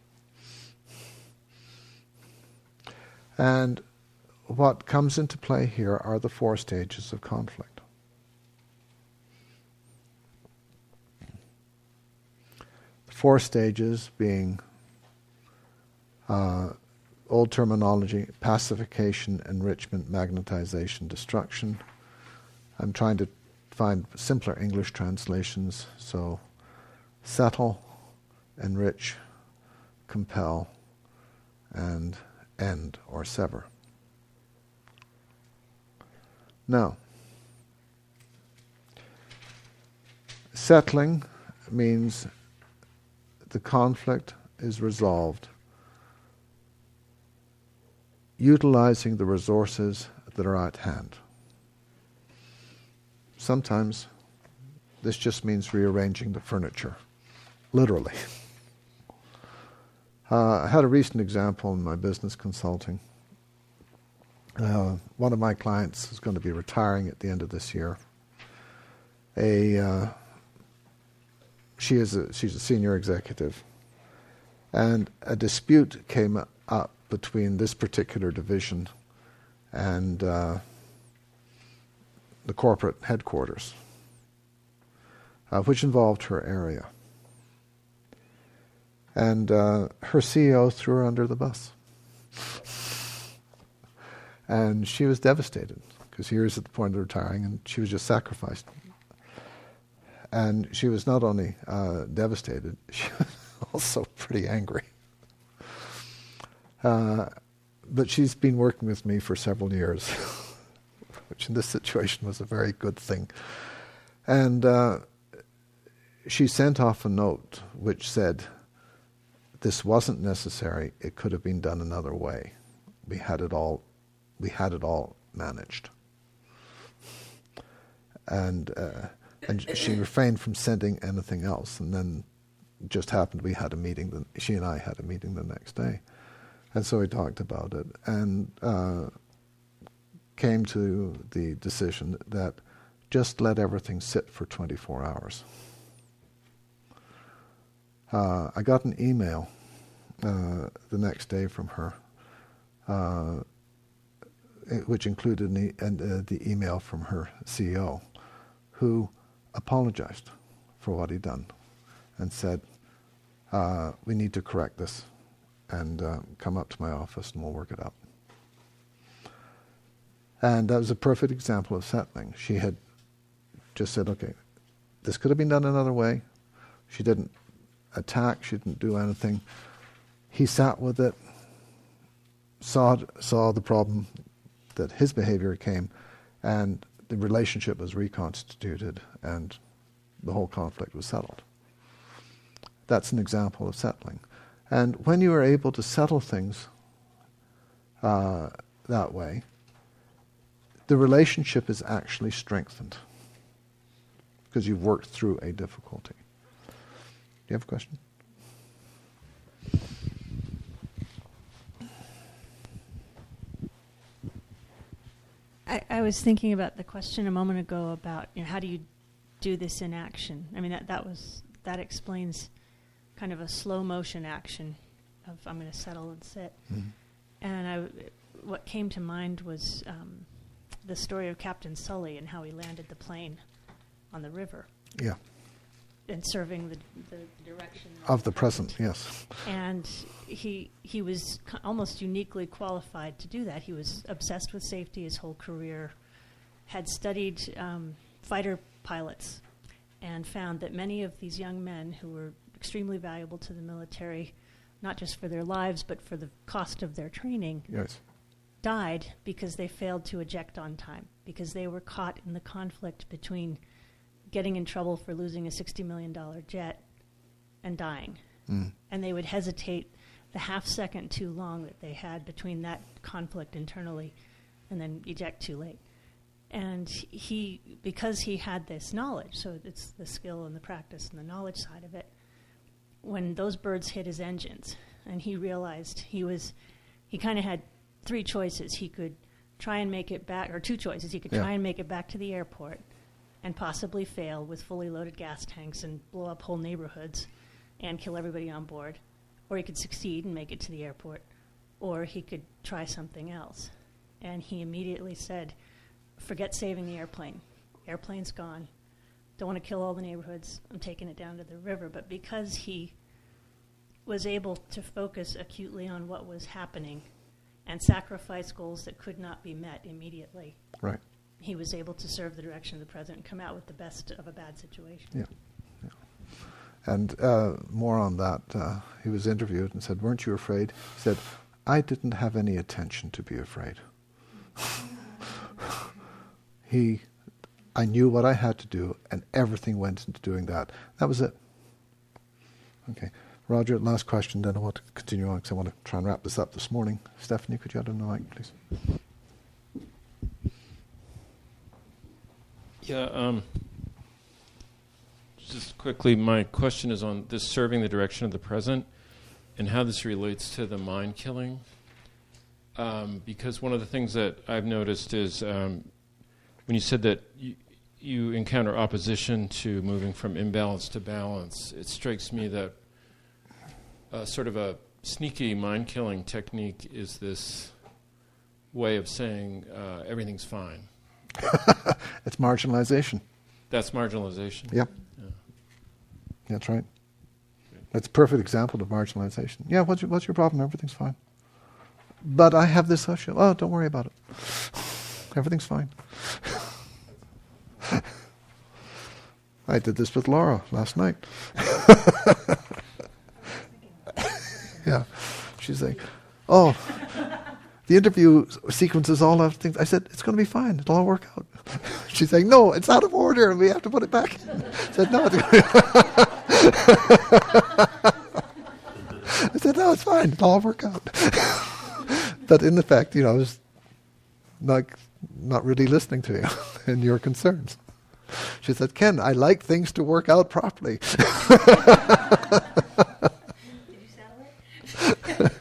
And what comes into play here are the 4 stages of conflict. The 4 stages being old terminology: pacification, enrichment, magnetization, destruction. I'm trying to find simpler English translations. So settle, enrich, compel, and end or sever. Now, settling means the conflict is resolved utilizing the resources that are at hand. Sometimes this just means rearranging the furniture, literally. I had a recent example in my business consulting. One of my clients is going to be retiring at the end of this year. She's a senior executive, and a dispute came up between this particular division and the corporate headquarters, which involved her area. And her CEO threw her under the bus. And she was devastated, because he was at the point of retiring, and she was just sacrificed. And she was not only devastated, she was also pretty angry. But she's been working with me for several years, which in this situation was a very good thing. And she sent off a note which said, this wasn't necessary, it could have been done another way. We had it all managed. And she refrained from sending anything else, and then it just happened we had a meeting, she and I had a meeting the next day. And so we talked about it, and came to the decision that just let everything sit for 24 hours. I got an email the next day from her, which included the email from her CEO, who apologized for what he'd done and said, we need to correct this and come up to my office and we'll work it out. And that was a perfect example of settling. She had just said, okay, this could have been done another way. She didn't attack, she didn't do anything. He sat with it, saw the problem that his behavior came, and the relationship was reconstituted and the whole conflict was settled. That's an example of settling. And when you are able to settle things that way, the relationship is actually strengthened because you've worked through a difficulty. Do you have a question? I was thinking about the question a moment ago about how do you do this in action. I mean that explains kind of a slow motion action of I'm going to settle and sit. Mm-hmm. And what came to mind was the story of Captain Sully and how he landed the plane on the river. Yeah. And serving the direction of the present, yes. And he was almost uniquely qualified to do that. He was obsessed with safety his whole career, had studied fighter pilots, and found that many of these young men who were extremely valuable to the military, not just for their lives but for the cost of their training, yes, died because they failed to eject on time, because they were caught in the conflict between getting in trouble for losing a $60 million jet and dying. Mm. And they would hesitate the half second too long that they had between that conflict internally and then eject too late. And because he had this knowledge, so it's the skill and the practice and the knowledge side of it, when those birds hit his engines and he realized he kind of had three choices. He could try and make it back, or two choices. He could try and make it back to the airport and possibly fail with fully loaded gas tanks and blow up whole neighborhoods and kill everybody on board. Or he could succeed and make it to the airport. Or he could try something else. And he immediately said, forget saving the airplane. Airplane's gone. Don't want to kill all the neighborhoods. I'm taking it down to the river. But because he was able to focus acutely on what was happening and sacrifice goals that could not be met immediately, right, he was able to serve the direction of the president and come out with the best of a bad situation. Yeah. And more on that, he was interviewed and said, weren't you afraid? He said, I didn't have any attention to be afraid. I knew what I had to do, and everything went into doing that. That was it. Okay. Roger, last question, then I want to continue on because I want to try and wrap this up this morning. Stephanie, could you add on the mic, please? Yeah, just quickly, my question is on this serving the direction of the present and how this relates to the mind killing. Because one of the things that I've noticed is when you said that you encounter opposition to moving from imbalance to balance, it strikes me that sort of a sneaky mind-killing technique is this way of saying everything's fine. It's marginalization. That's marginalization? Yep. Yeah. That's right. That's a perfect example of marginalization. Yeah, what's your problem? Everything's fine. But I have this issue. Oh, don't worry about it. Everything's fine. I did this with Laura last night. Yeah. She's like, oh, the interview sequences all have things. I said, it's going to be fine. It'll all work out. She's saying, no, it's out of order and we have to put it back in. I said, no, it's I said, no, it's fine. It'll all work out. But in effect, I was not really listening to you and your concerns. She said, Ken, I like things to work out properly. Did you settle it?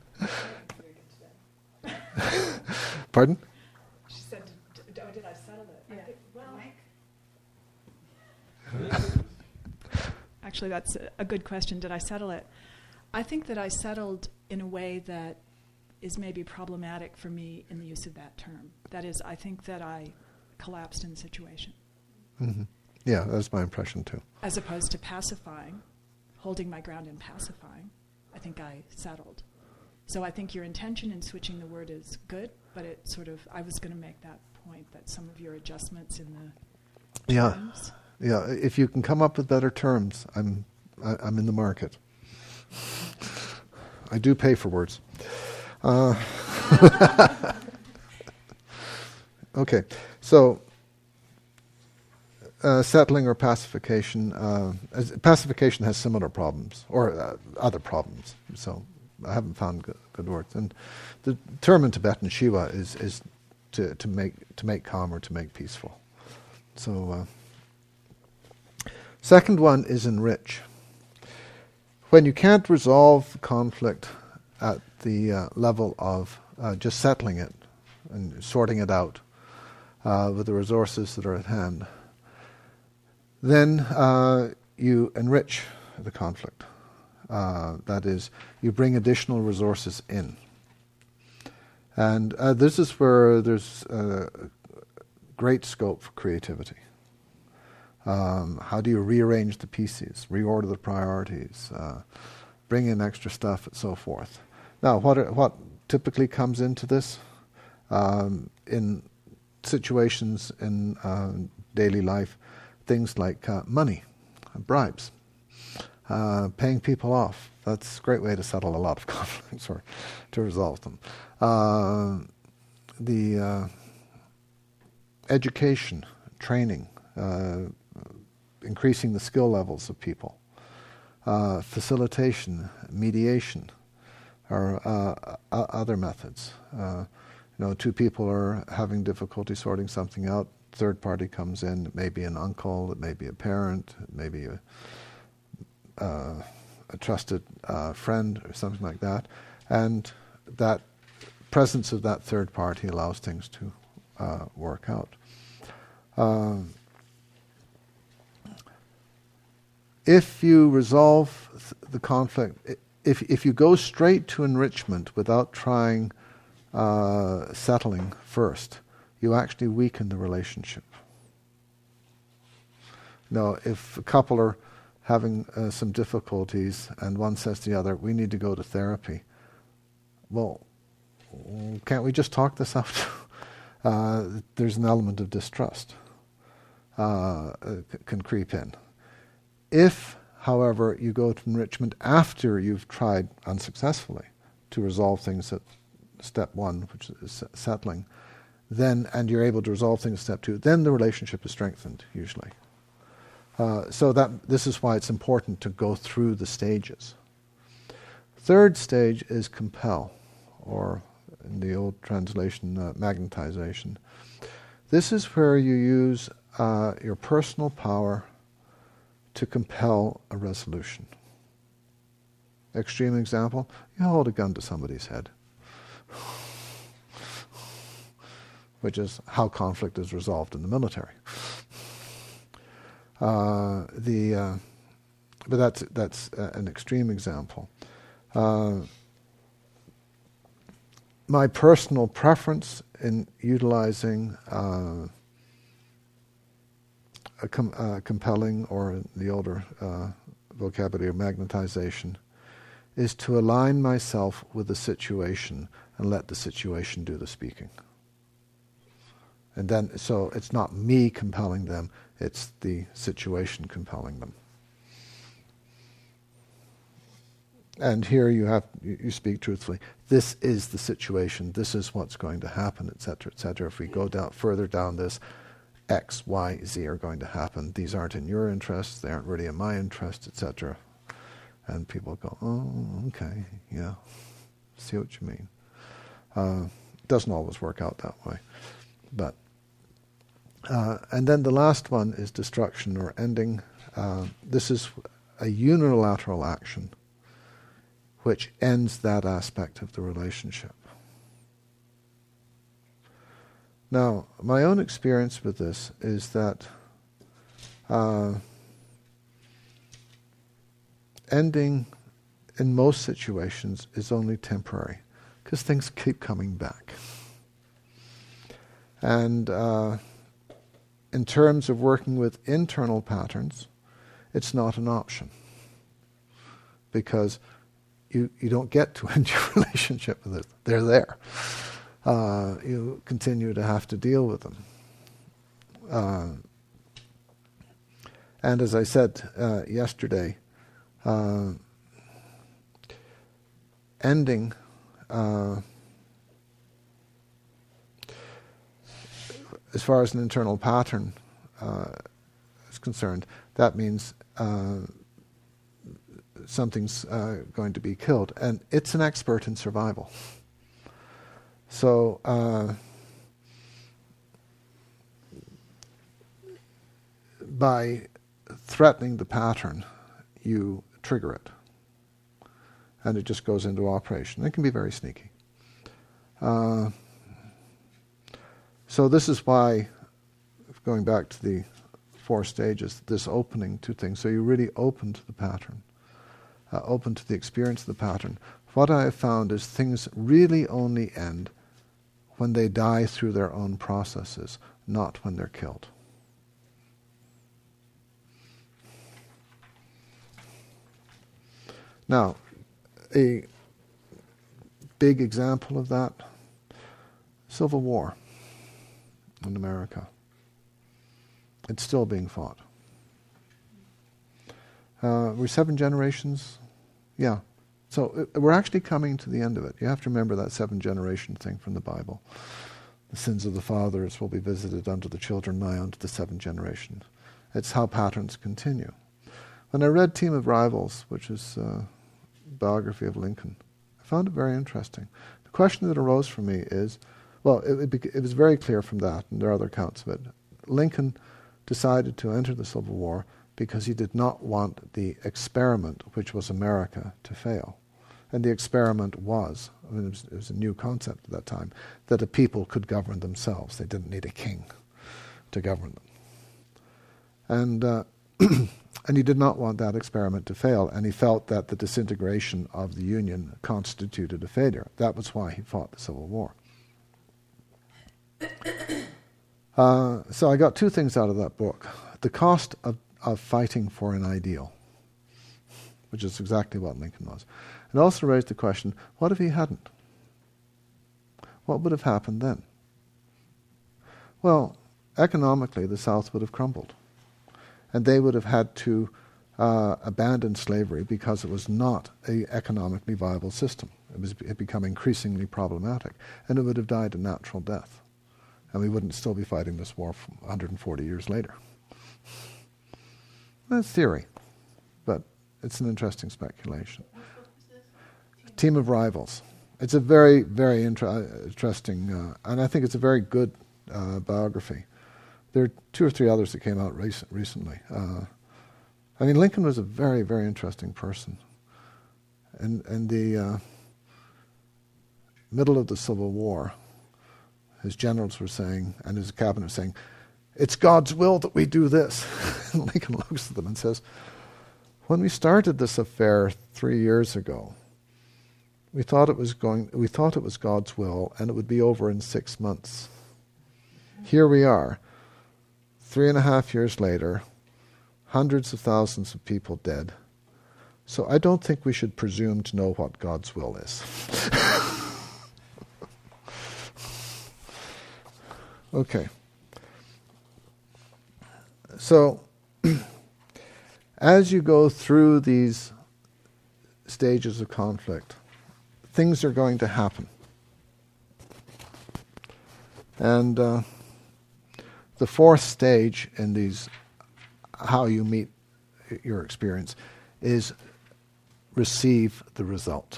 Pardon? She said, did I settle it? Yeah. I think, well, Mike? actually, that's It's a good question. Did I settle it? I think that I settled in a way that is maybe problematic for me in the use of that term. That is, I think that I collapsed in the situation. Mm-hmm. Yeah, that's my impression too. As opposed to pacifying, holding my ground and pacifying, I think I settled. So I think your intention in switching the word is good, but it sort of, I was going to make that point that some of your adjustments in the terms. Yeah, if you can come up with better terms, I'm in the market. I do pay for words. Okay, so settling or pacification. Pacification has similar problems, or other problems. So I haven't found good words. And the term in Tibetan Shiva is to make calm or to make peaceful. So second one is enrich. When you can't resolve the conflict at the level of just settling it and sorting it out with the resources that are at hand, then you enrich the conflict. That is, you bring additional resources in. And this is where there's great scope for creativity. How do you rearrange the pieces, reorder the priorities, bring in extra stuff, and so forth? Now, what typically comes into this in situations in daily life? Things like money, bribes, paying people off. That's a great way to settle a lot of conflicts or to resolve them. The education, training, increasing the skill levels of people, facilitation, mediation, or other methods. Two people are having difficulty sorting something out. Third party comes in. It may be an uncle, it may be a parent, it may be a trusted friend or something like that. And that presence of that third party allows things to work out. If you resolve the conflict, if you go straight to enrichment without trying settling first, you actually weaken the relationship. Now, if a couple are having some difficulties and one says to the other, we need to go to therapy, well, can't we just talk this out? There's an element of distrust can creep in. If, however, you go to enrichment after you've tried unsuccessfully to resolve things at step one, which is settling, then, and you're able to resolve things at step two, then the relationship is strengthened, usually. So this is why it's important to go through the stages. Third stage is compel, or in the old translation, magnetization. This is where you use your personal power to compel a resolution. Extreme example, you hold a gun to somebody's head, which is how conflict is resolved in the military. But that's an extreme example. My personal preference in utilizing compelling, or the older vocabulary of magnetization, is to align myself with the situation and let the situation do the speaking. And then, so it's not me compelling them, it's the situation compelling them. And here you speak truthfully. This is the situation. This is what's going to happen, etc., etc. If we go further down this, X, Y, Z are going to happen. These aren't in your interests. They aren't really in my interest, etc. And people go, oh, okay, yeah, see what you mean. Doesn't always work out that way, but. And then the last one is destruction or ending. This is a unilateral action which ends that aspect of the relationship. Now, my own experience with this is that ending in most situations is only temporary, because things keep coming back. And in terms of working with internal patterns, it's not an option, because you don't get to end your relationship with it. They're there. You continue to have to deal with them. And as I said yesterday, ending as far as an internal pattern is concerned, that means something's going to be killed. And it's an expert in survival. So by threatening the pattern, you trigger it. And it just goes into operation. It can be very sneaky. So this is why, going back to the 4 stages, this opening to things. So you're really open to the pattern, open to the experience of the pattern. What I have found is things really only end when they die through their own processes, not when they're killed. Now, a big example of that, Civil War in America. It's still being fought. We're 7 generations? Yeah. So we're actually coming to the end of it. You have to remember that 7-generation thing from the Bible. The sins of the fathers will be visited unto the children, nigh unto the 7th generation. It's how patterns continue. When I read Team of Rivals, which is a biography of Lincoln, I found it very interesting. The question that arose for me is, well, it was very clear from that, and there are other accounts of it. Lincoln decided to enter the Civil War because he did not want the experiment, which was America, to fail. And the experiment was, I mean, it was a new concept at that time, that a people could govern themselves. They didn't need a king to govern them. And he did not want that experiment to fail, and he felt that the disintegration of the Union constituted a failure. That was why he fought the Civil War. So I got 2 things out of that book. The cost of fighting for an ideal, which is exactly what Lincoln was. It also raised the question, what if he hadn't? What would have happened then? Well, economically, the South would have crumbled. And they would have had to abandon slavery because it was not an economically viable system. It had become increasingly problematic. And it would have died a natural death. And we wouldn't still be fighting this war 140 years later. That's theory, but it's an interesting speculation. Team of Rivals. It's a very, very interesting, and I think it's a very good biography. There are 2 or 3 others that came out recently. I mean, Lincoln was a very, very interesting person. And in the middle of the Civil War, his generals were saying, and his cabinet was saying, it's God's will that we do this. And Lincoln looks at them and says, when we started this affair 3 years ago, we thought it was God's will, and it would be over in 6 months. Here we are, 3.5 years later, hundreds of thousands of people dead. So I don't think we should presume to know what God's will is. Okay. So, as you go through these stages of conflict, things are going to happen. And the 4th stage in these, how you meet your experience, is receive the result.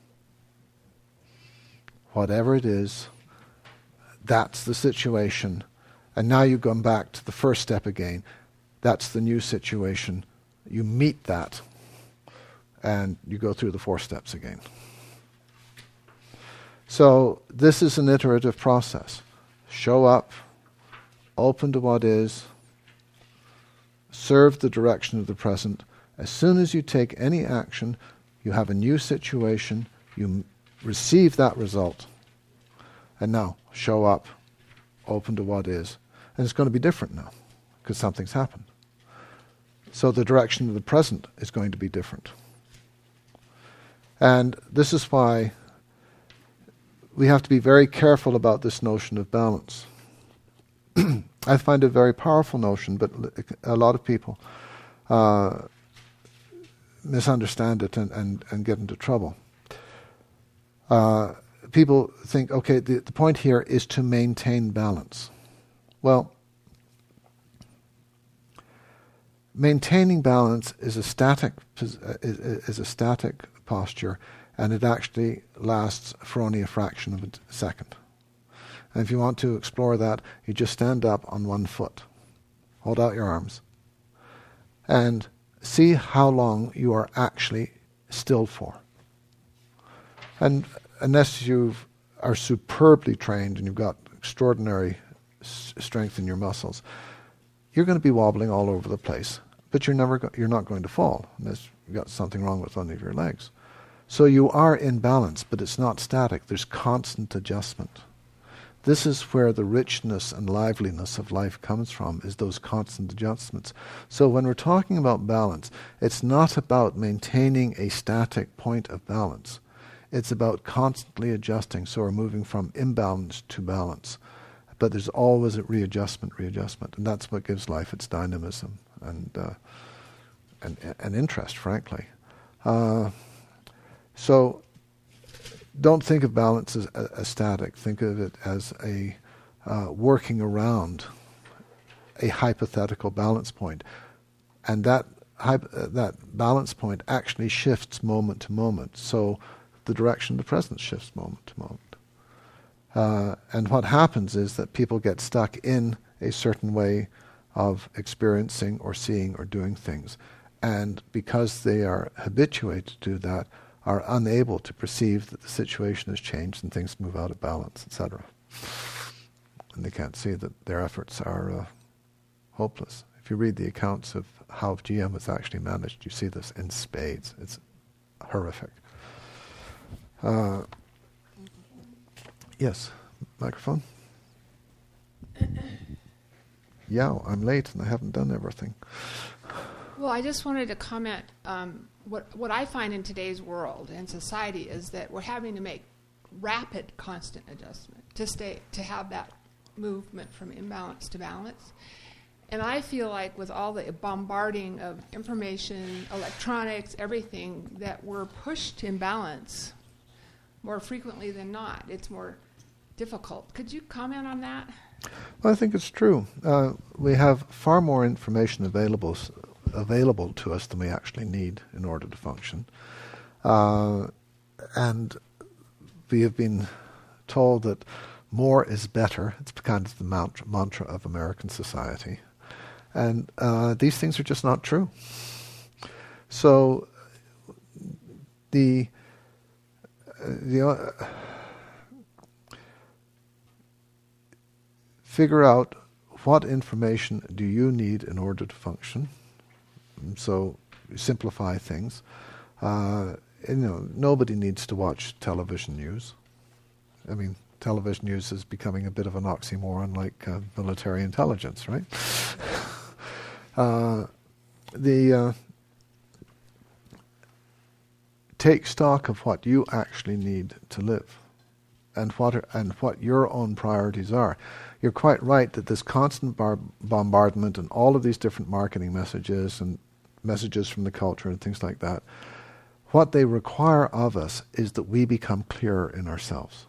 Whatever it is, that's the situation. And now you come back to the first step again. That's the new situation. You meet that, and you go through the 4 steps again. So this is an iterative process. Show up, open to what is, serve the direction of the present, As soon as you take any action, you have a new situation, you receive that result. And now, show up, open to what is. And it's going to be different now, because something's happened. So the direction of the present is going to be different. And this is why we have to be very careful about this notion of balance. I find it a very powerful notion, but a lot of people misunderstand it and get into trouble. People think, okay, the point here is to maintain balance. Well, maintaining balance is a static posture, and it actually lasts for only a fraction of a second. And if you want to explore that, you just stand up on one foot, hold out your arms, and see how long you are actually still for. And unless you are superbly trained and you've got extraordinary strength in your muscles, you're going to be wobbling all over the place. But you're not going to fall unless you've got something wrong with one of your legs. So you are in balance, but it's not static. There's constant adjustment. This is where the richness and liveliness of life comes from, is those constant adjustments. So when we're talking about balance, it's not about maintaining a static point of balance. It's about constantly adjusting, so we're moving from imbalance to balance. But there's always a readjustment, and that's what gives life its dynamism and interest, frankly. So don't think of balance as a static. Think of it as a working around a hypothetical balance point, and that balance point actually shifts moment to moment. So the direction of the present shifts moment to moment. And what happens is that people get stuck in a certain way of experiencing or seeing or doing things. And because they are habituated to do that, are unable to perceive that the situation has changed and things move out of balance, etc. And they can't see that their efforts are hopeless. If you read the accounts of how GM was actually managed, you see this in spades. It's horrific. Yes, microphone. Yeah, I'm late and I haven't done everything. Well, I just wanted to comment. What I find in today's world and society is that we're having to make rapid, constant adjustment to have that movement from imbalance to balance. And I feel like with all the bombarding of information, electronics, everything, that we're pushed to imbalance more frequently than not. It's more difficult. Could you comment on that? Well, I think it's true. We have far more information available to us than we actually need in order to function. And we have been told that more is better. It's kind of the mantra of American society. And these things are just not true. So figure out what information do you need in order to function. So simplify things. Nobody needs to watch television news. I mean, television news is becoming a bit of an oxymoron, like military intelligence, right? Take stock of what you actually need to live, and what your own priorities are. You're quite right that this constant bombardment and all of these different marketing messages and messages from the culture and things like that, what they require of us is that we become clearer in ourselves.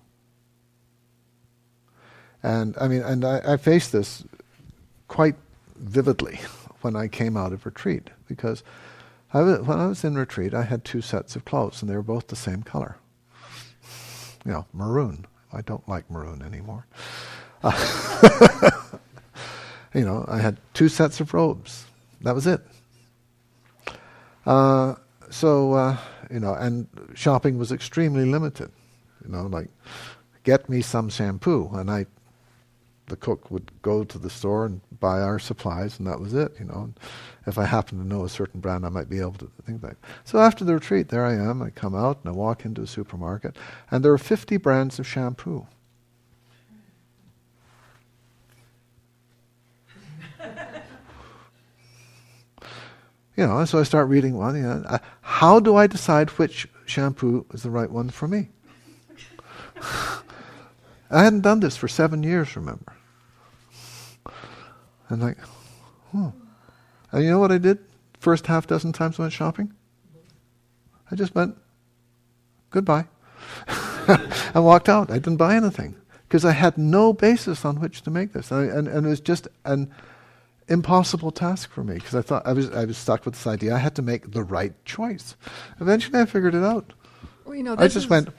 And I faced this quite vividly when I came out of retreat, because when I was in retreat, I had two sets of clothes, and they were both the same color. Maroon. I don't like maroon anymore. I had two sets of robes. That was it. And shopping was extremely limited. Like, get me some shampoo, and I the cook would go to the store and buy our supplies, and that was it, And if I happened to know a certain brand, I might be able to think that. So after the retreat, there I am. I come out and I walk into a supermarket, and there are 50 brands of shampoo. So I start reading one. How do I decide which shampoo is the right one for me? I hadn't done this for 7 years, remember. And And you know what I did? First half dozen times I went shopping? I just went, goodbye. I walked out. I didn't buy anything. Because I had no basis on which to make this. And it was just an impossible task for me. Because I thought I was stuck with this idea. I had to make the right choice. Eventually I figured it out. Well, I just went...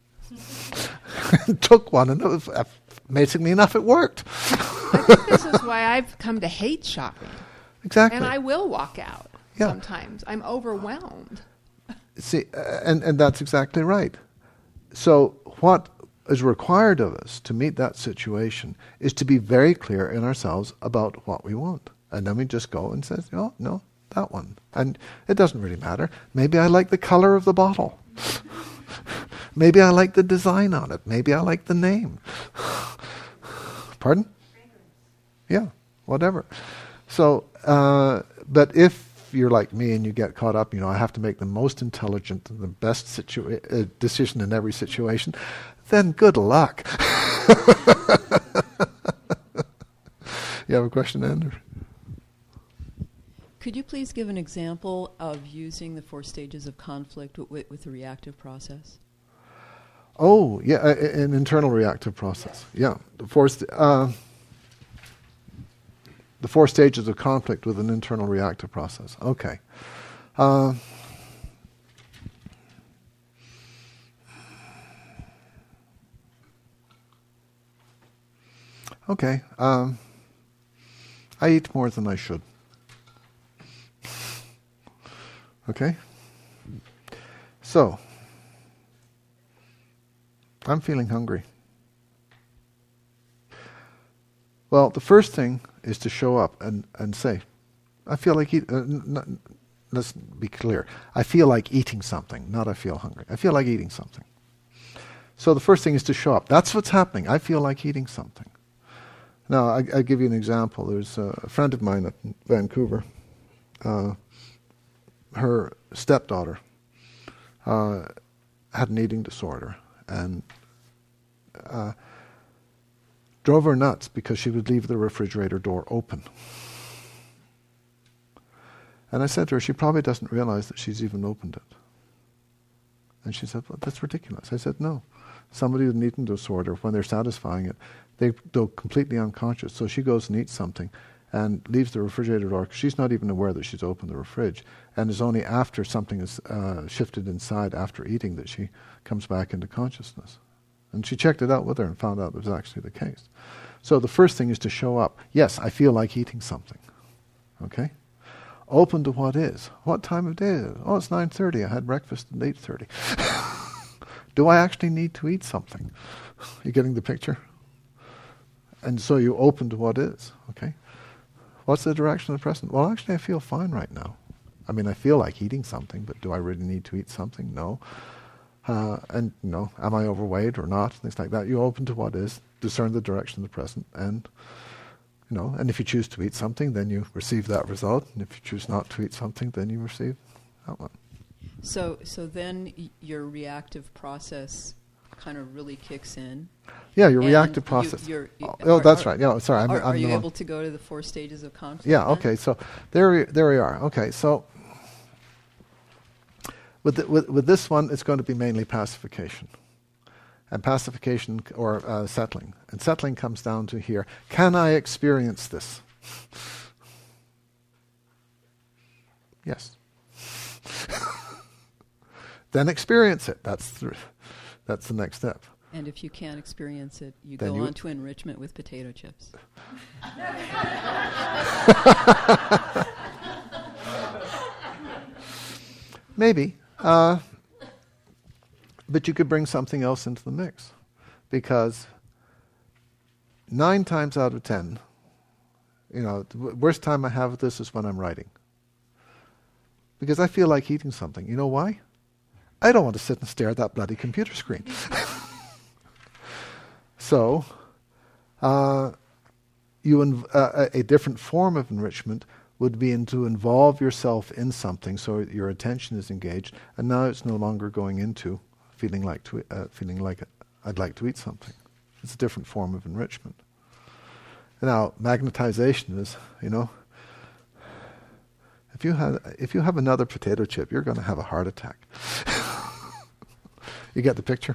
took one, and it was amazingly enough, it worked. I think this is why I've come to hate shopping. Exactly. And I will walk out sometimes. I'm overwhelmed. See, and that's exactly right. So what is required of us to meet that situation is to be very clear in ourselves about what we want. And then we just go and say, no, that one. And it doesn't really matter. Maybe I like the color of the bottle. Maybe I like the design on it. Maybe I like the name. Pardon? Yeah, whatever. So, but if you're like me and you get caught up, I have to make the most intelligent and the best decision in every situation, then good luck. You have a question, Andrew? Could you please give an example of using the 4 stages of conflict with the reactive process? Oh, yeah, an internal reactive process. Yeah, the 4 stages of conflict with an internal reactive process. Okay. Okay. I eat more than I should. Okay? So, I'm feeling hungry. Well, the first thing is to show up and say, I feel like let's be clear. I feel like eating something, not I feel hungry. I feel like eating something. So the first thing is to show up. That's what's happening. I feel like eating something. Now, I'll give you an example. There's a friend of mine at Vancouver. Her stepdaughter had an eating disorder and drove her nuts because she would leave the refrigerator door open. And I said to her, she probably doesn't realize that she's even opened it. And she said, well, that's ridiculous. I said, no. Somebody with an eating disorder, when they're satisfying it, they go completely unconscious. So she goes and eats something and leaves the refrigerator door. She's not even aware that she's opened the fridge. And it's only after something is shifted inside, after eating, that she comes back into consciousness. And she checked it out with her and found out it was actually the case. So the first thing is to show up. Yes, I feel like eating something. Okay? Open to what is. What time of day is it? Oh, it's 9:30. I had breakfast at 8:30. Do I actually need to eat something? You getting the picture? And so you open to what is. Okay? What's the direction of the present? Well, actually, I feel fine right now. I mean, I feel like eating something, but do I really need to eat something? No. And, am I overweight or not? Things like that. You open to what is, discern the direction of the present, and, and if you choose to eat something, then you receive that result. And if you choose not to eat something, then you receive that one. So then your reactive process kind of really kicks in. Yeah, your reactive process. That's right. Yeah, sorry. Are you able to go to the 4 stages of conflict? Yeah. Okay. So there we are. Okay. So with this one, it's going to be mainly pacification, and pacification or settling. And settling comes down to here: can I experience this? Yes. Then experience it. That's the next step. And if you can't experience it, you go on to enrichment with potato chips. Maybe. But you could bring something else into the mix. Because 9 times out of 10, the worst time I have with this is when I'm writing. Because I feel like eating something. You know why? I don't want to sit and stare at that bloody computer screen. So, a different form of enrichment would be to involve yourself in something, so your attention is engaged, and now it's no longer going into feeling like I'd like to eat something. It's a different form of enrichment. Now, magnetization is, if you have another potato chip, you're going to have a heart attack. You get the picture?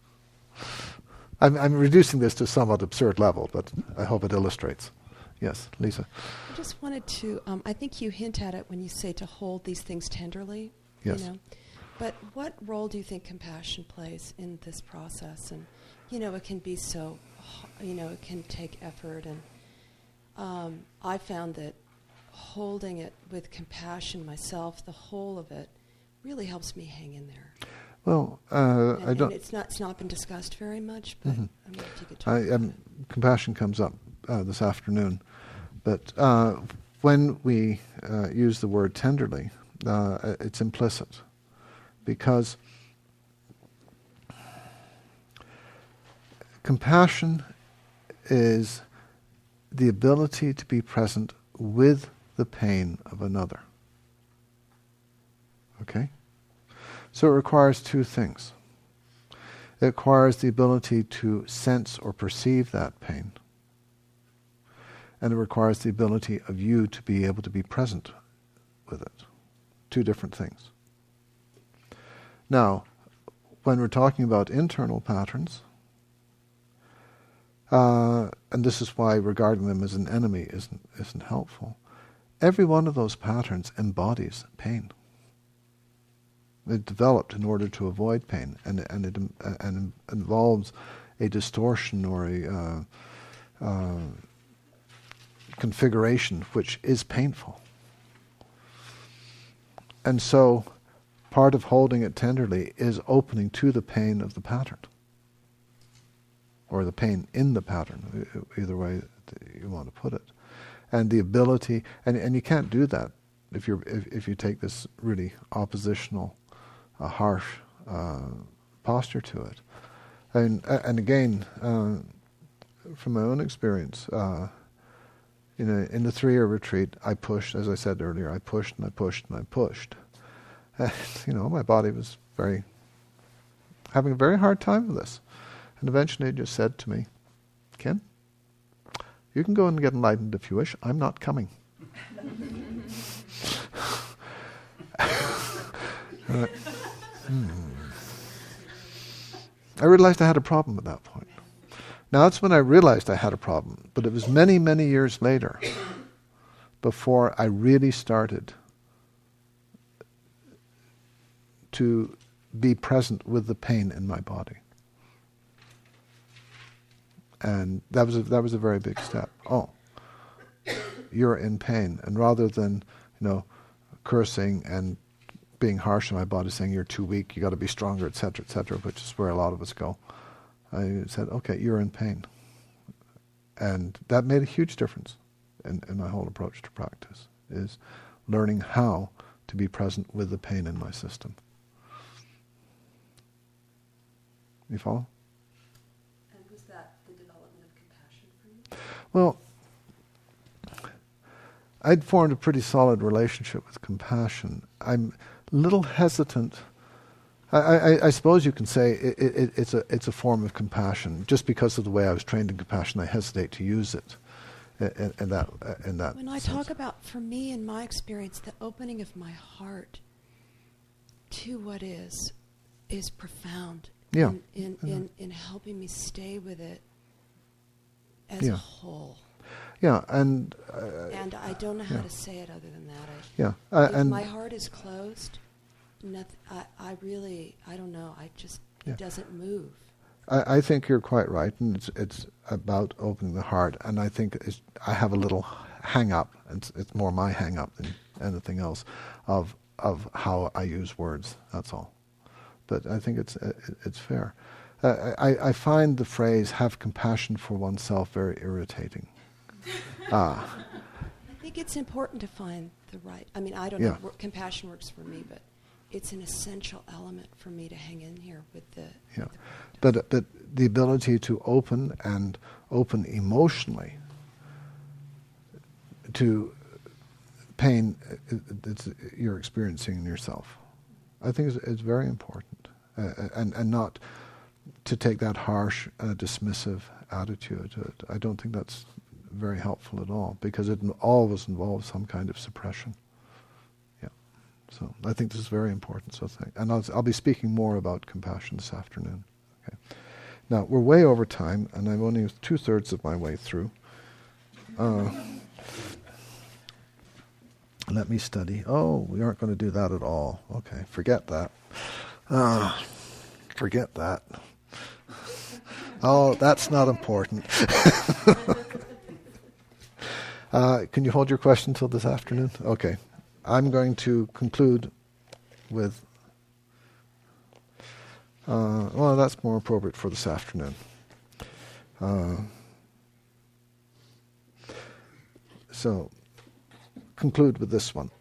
I'm reducing this to a somewhat absurd level, but I hope it illustrates. Yes, Lisa. I just wanted to, I think you hint at it when you say to hold these things tenderly. Yes. But what role do you think compassion plays in this process? And, it can be so, it can take effort. And I found that holding it with compassion myself, the whole of it, really helps me hang in there. Well, I don't. And it's not been discussed very much, but Mm-hmm. I wonder if you could talk about it. Compassion comes up this afternoon, but when we use the word tenderly, it's implicit, because compassion is the ability to be present with the pain of another. Okay? So it requires 2 things. It requires the ability to sense or perceive that pain. And it requires the ability of you to be able to be present with it. 2 different things. Now, when we're talking about internal patterns, and this is why regarding them as an enemy isn't helpful, every one of those patterns embodies pain. It developed in order to avoid pain, and it involves a distortion or a configuration which is painful. And so, part of holding it tenderly is opening to the pain of the pattern, or the pain in the pattern, either way you want to put it, and the ability, and you can't do that if you take this really oppositional, harsh posture to it. And again, from my own experience, in the 3-year retreat, I pushed, as I said earlier, I pushed and I pushed and I pushed. And, my body was having a very hard time with this. And eventually it just said to me, Ken, you can go and get enlightened if you wish. I'm not coming. I realized I had a problem at that point. Now that's when I realized I had a problem, but it was many, many years later before I really started to be present with the pain in my body. And that was a very big step. Oh, you're in pain. And rather than, cursing and being harsh on my body, saying you're too weak, you got to be stronger, etc., which is where a lot of us go, I said, okay, you're in pain. And that made a huge difference in my whole approach to practice, is learning how to be present with the pain in my system. You follow? And was that the development of compassion for you? Well, I'd formed a pretty solid relationship with compassion. I'm a little hesitant. I suppose you can say it's a form of compassion. Just because of the way I was trained in compassion, I hesitate to use it in that When I sense. talk about, for me, in my experience, the opening of my heart to what is profound. Yeah. In helping me stay with it as Yeah. a whole. Yeah, and I don't know how yeah. to say it other than that. Yeah, If and my heart is closed, I don't know. Yeah. It doesn't move. I think you're quite right, and it's about opening the heart. And I think I have a little hang up, and it's more my hang up than anything else, of how I use words. That's all. But I think it's fair. I find the phrase "have compassion for oneself" very irritating. I think it's important to find the right. I mean, I don't know. Compassion works for me, but it's an essential element for me to hang in here with the. Yeah, but the ability to open emotionally to pain that you're experiencing in yourself, I think is very important, and not to take that harsh, dismissive attitude to it. I don't think that's very helpful at all, because it always involves some kind of suppression. Yeah, so I think this is very important. So and I'll be speaking more about compassion this afternoon. Okay. Now we're way over time, and I'm only 2/3 of my way through. Let me study. Oh, we aren't going to do that at all. Okay, forget that. Forget that. Oh, that's not important. Can you hold your question till this afternoon? Okay. I'm going to conclude with... well, that's more appropriate for this afternoon. So, conclude with this one.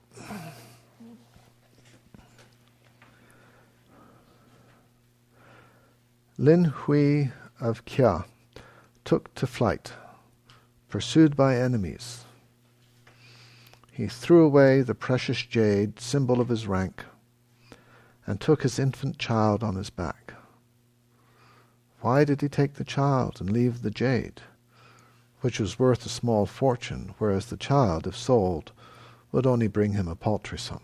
Lin Hui of Kya took to flight, pursued by enemies. He threw away the precious jade, symbol of his rank, and took his infant child on his back. Why did he take the child and leave the jade, which was worth a small fortune, whereas the child, if sold, would only bring him a paltry sum?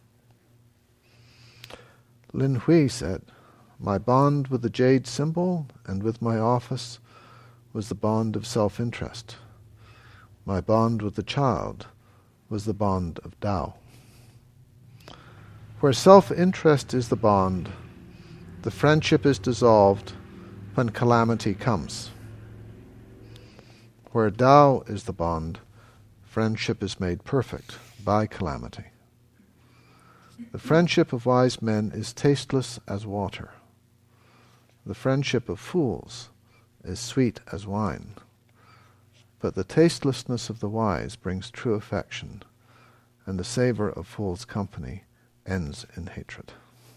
Lin Hui said, "My bond with the jade symbol and with my office was the bond of self-interest. My bond with the child was the bond of Tao. Where self-interest is the bond, the friendship is dissolved when calamity comes. Where Tao is the bond, friendship is made perfect by calamity. The friendship of wise men is tasteless as water. The friendship of fools is sweet as wine. But the tastelessness of the wise brings true affection, and the savor of fools' company ends in hatred."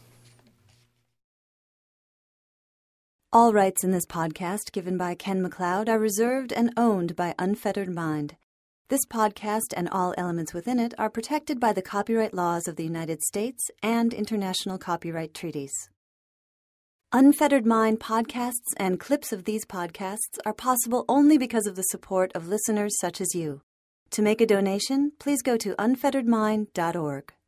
All rights in this podcast given by Ken MacLeod are reserved and owned by Unfettered Mind. This podcast and all elements within it are protected by the copyright laws of the United States and international copyright treaties. Unfettered Mind podcasts and clips of these podcasts are possible only because of the support of listeners such as you. To make a donation, please go to unfetteredmind.org.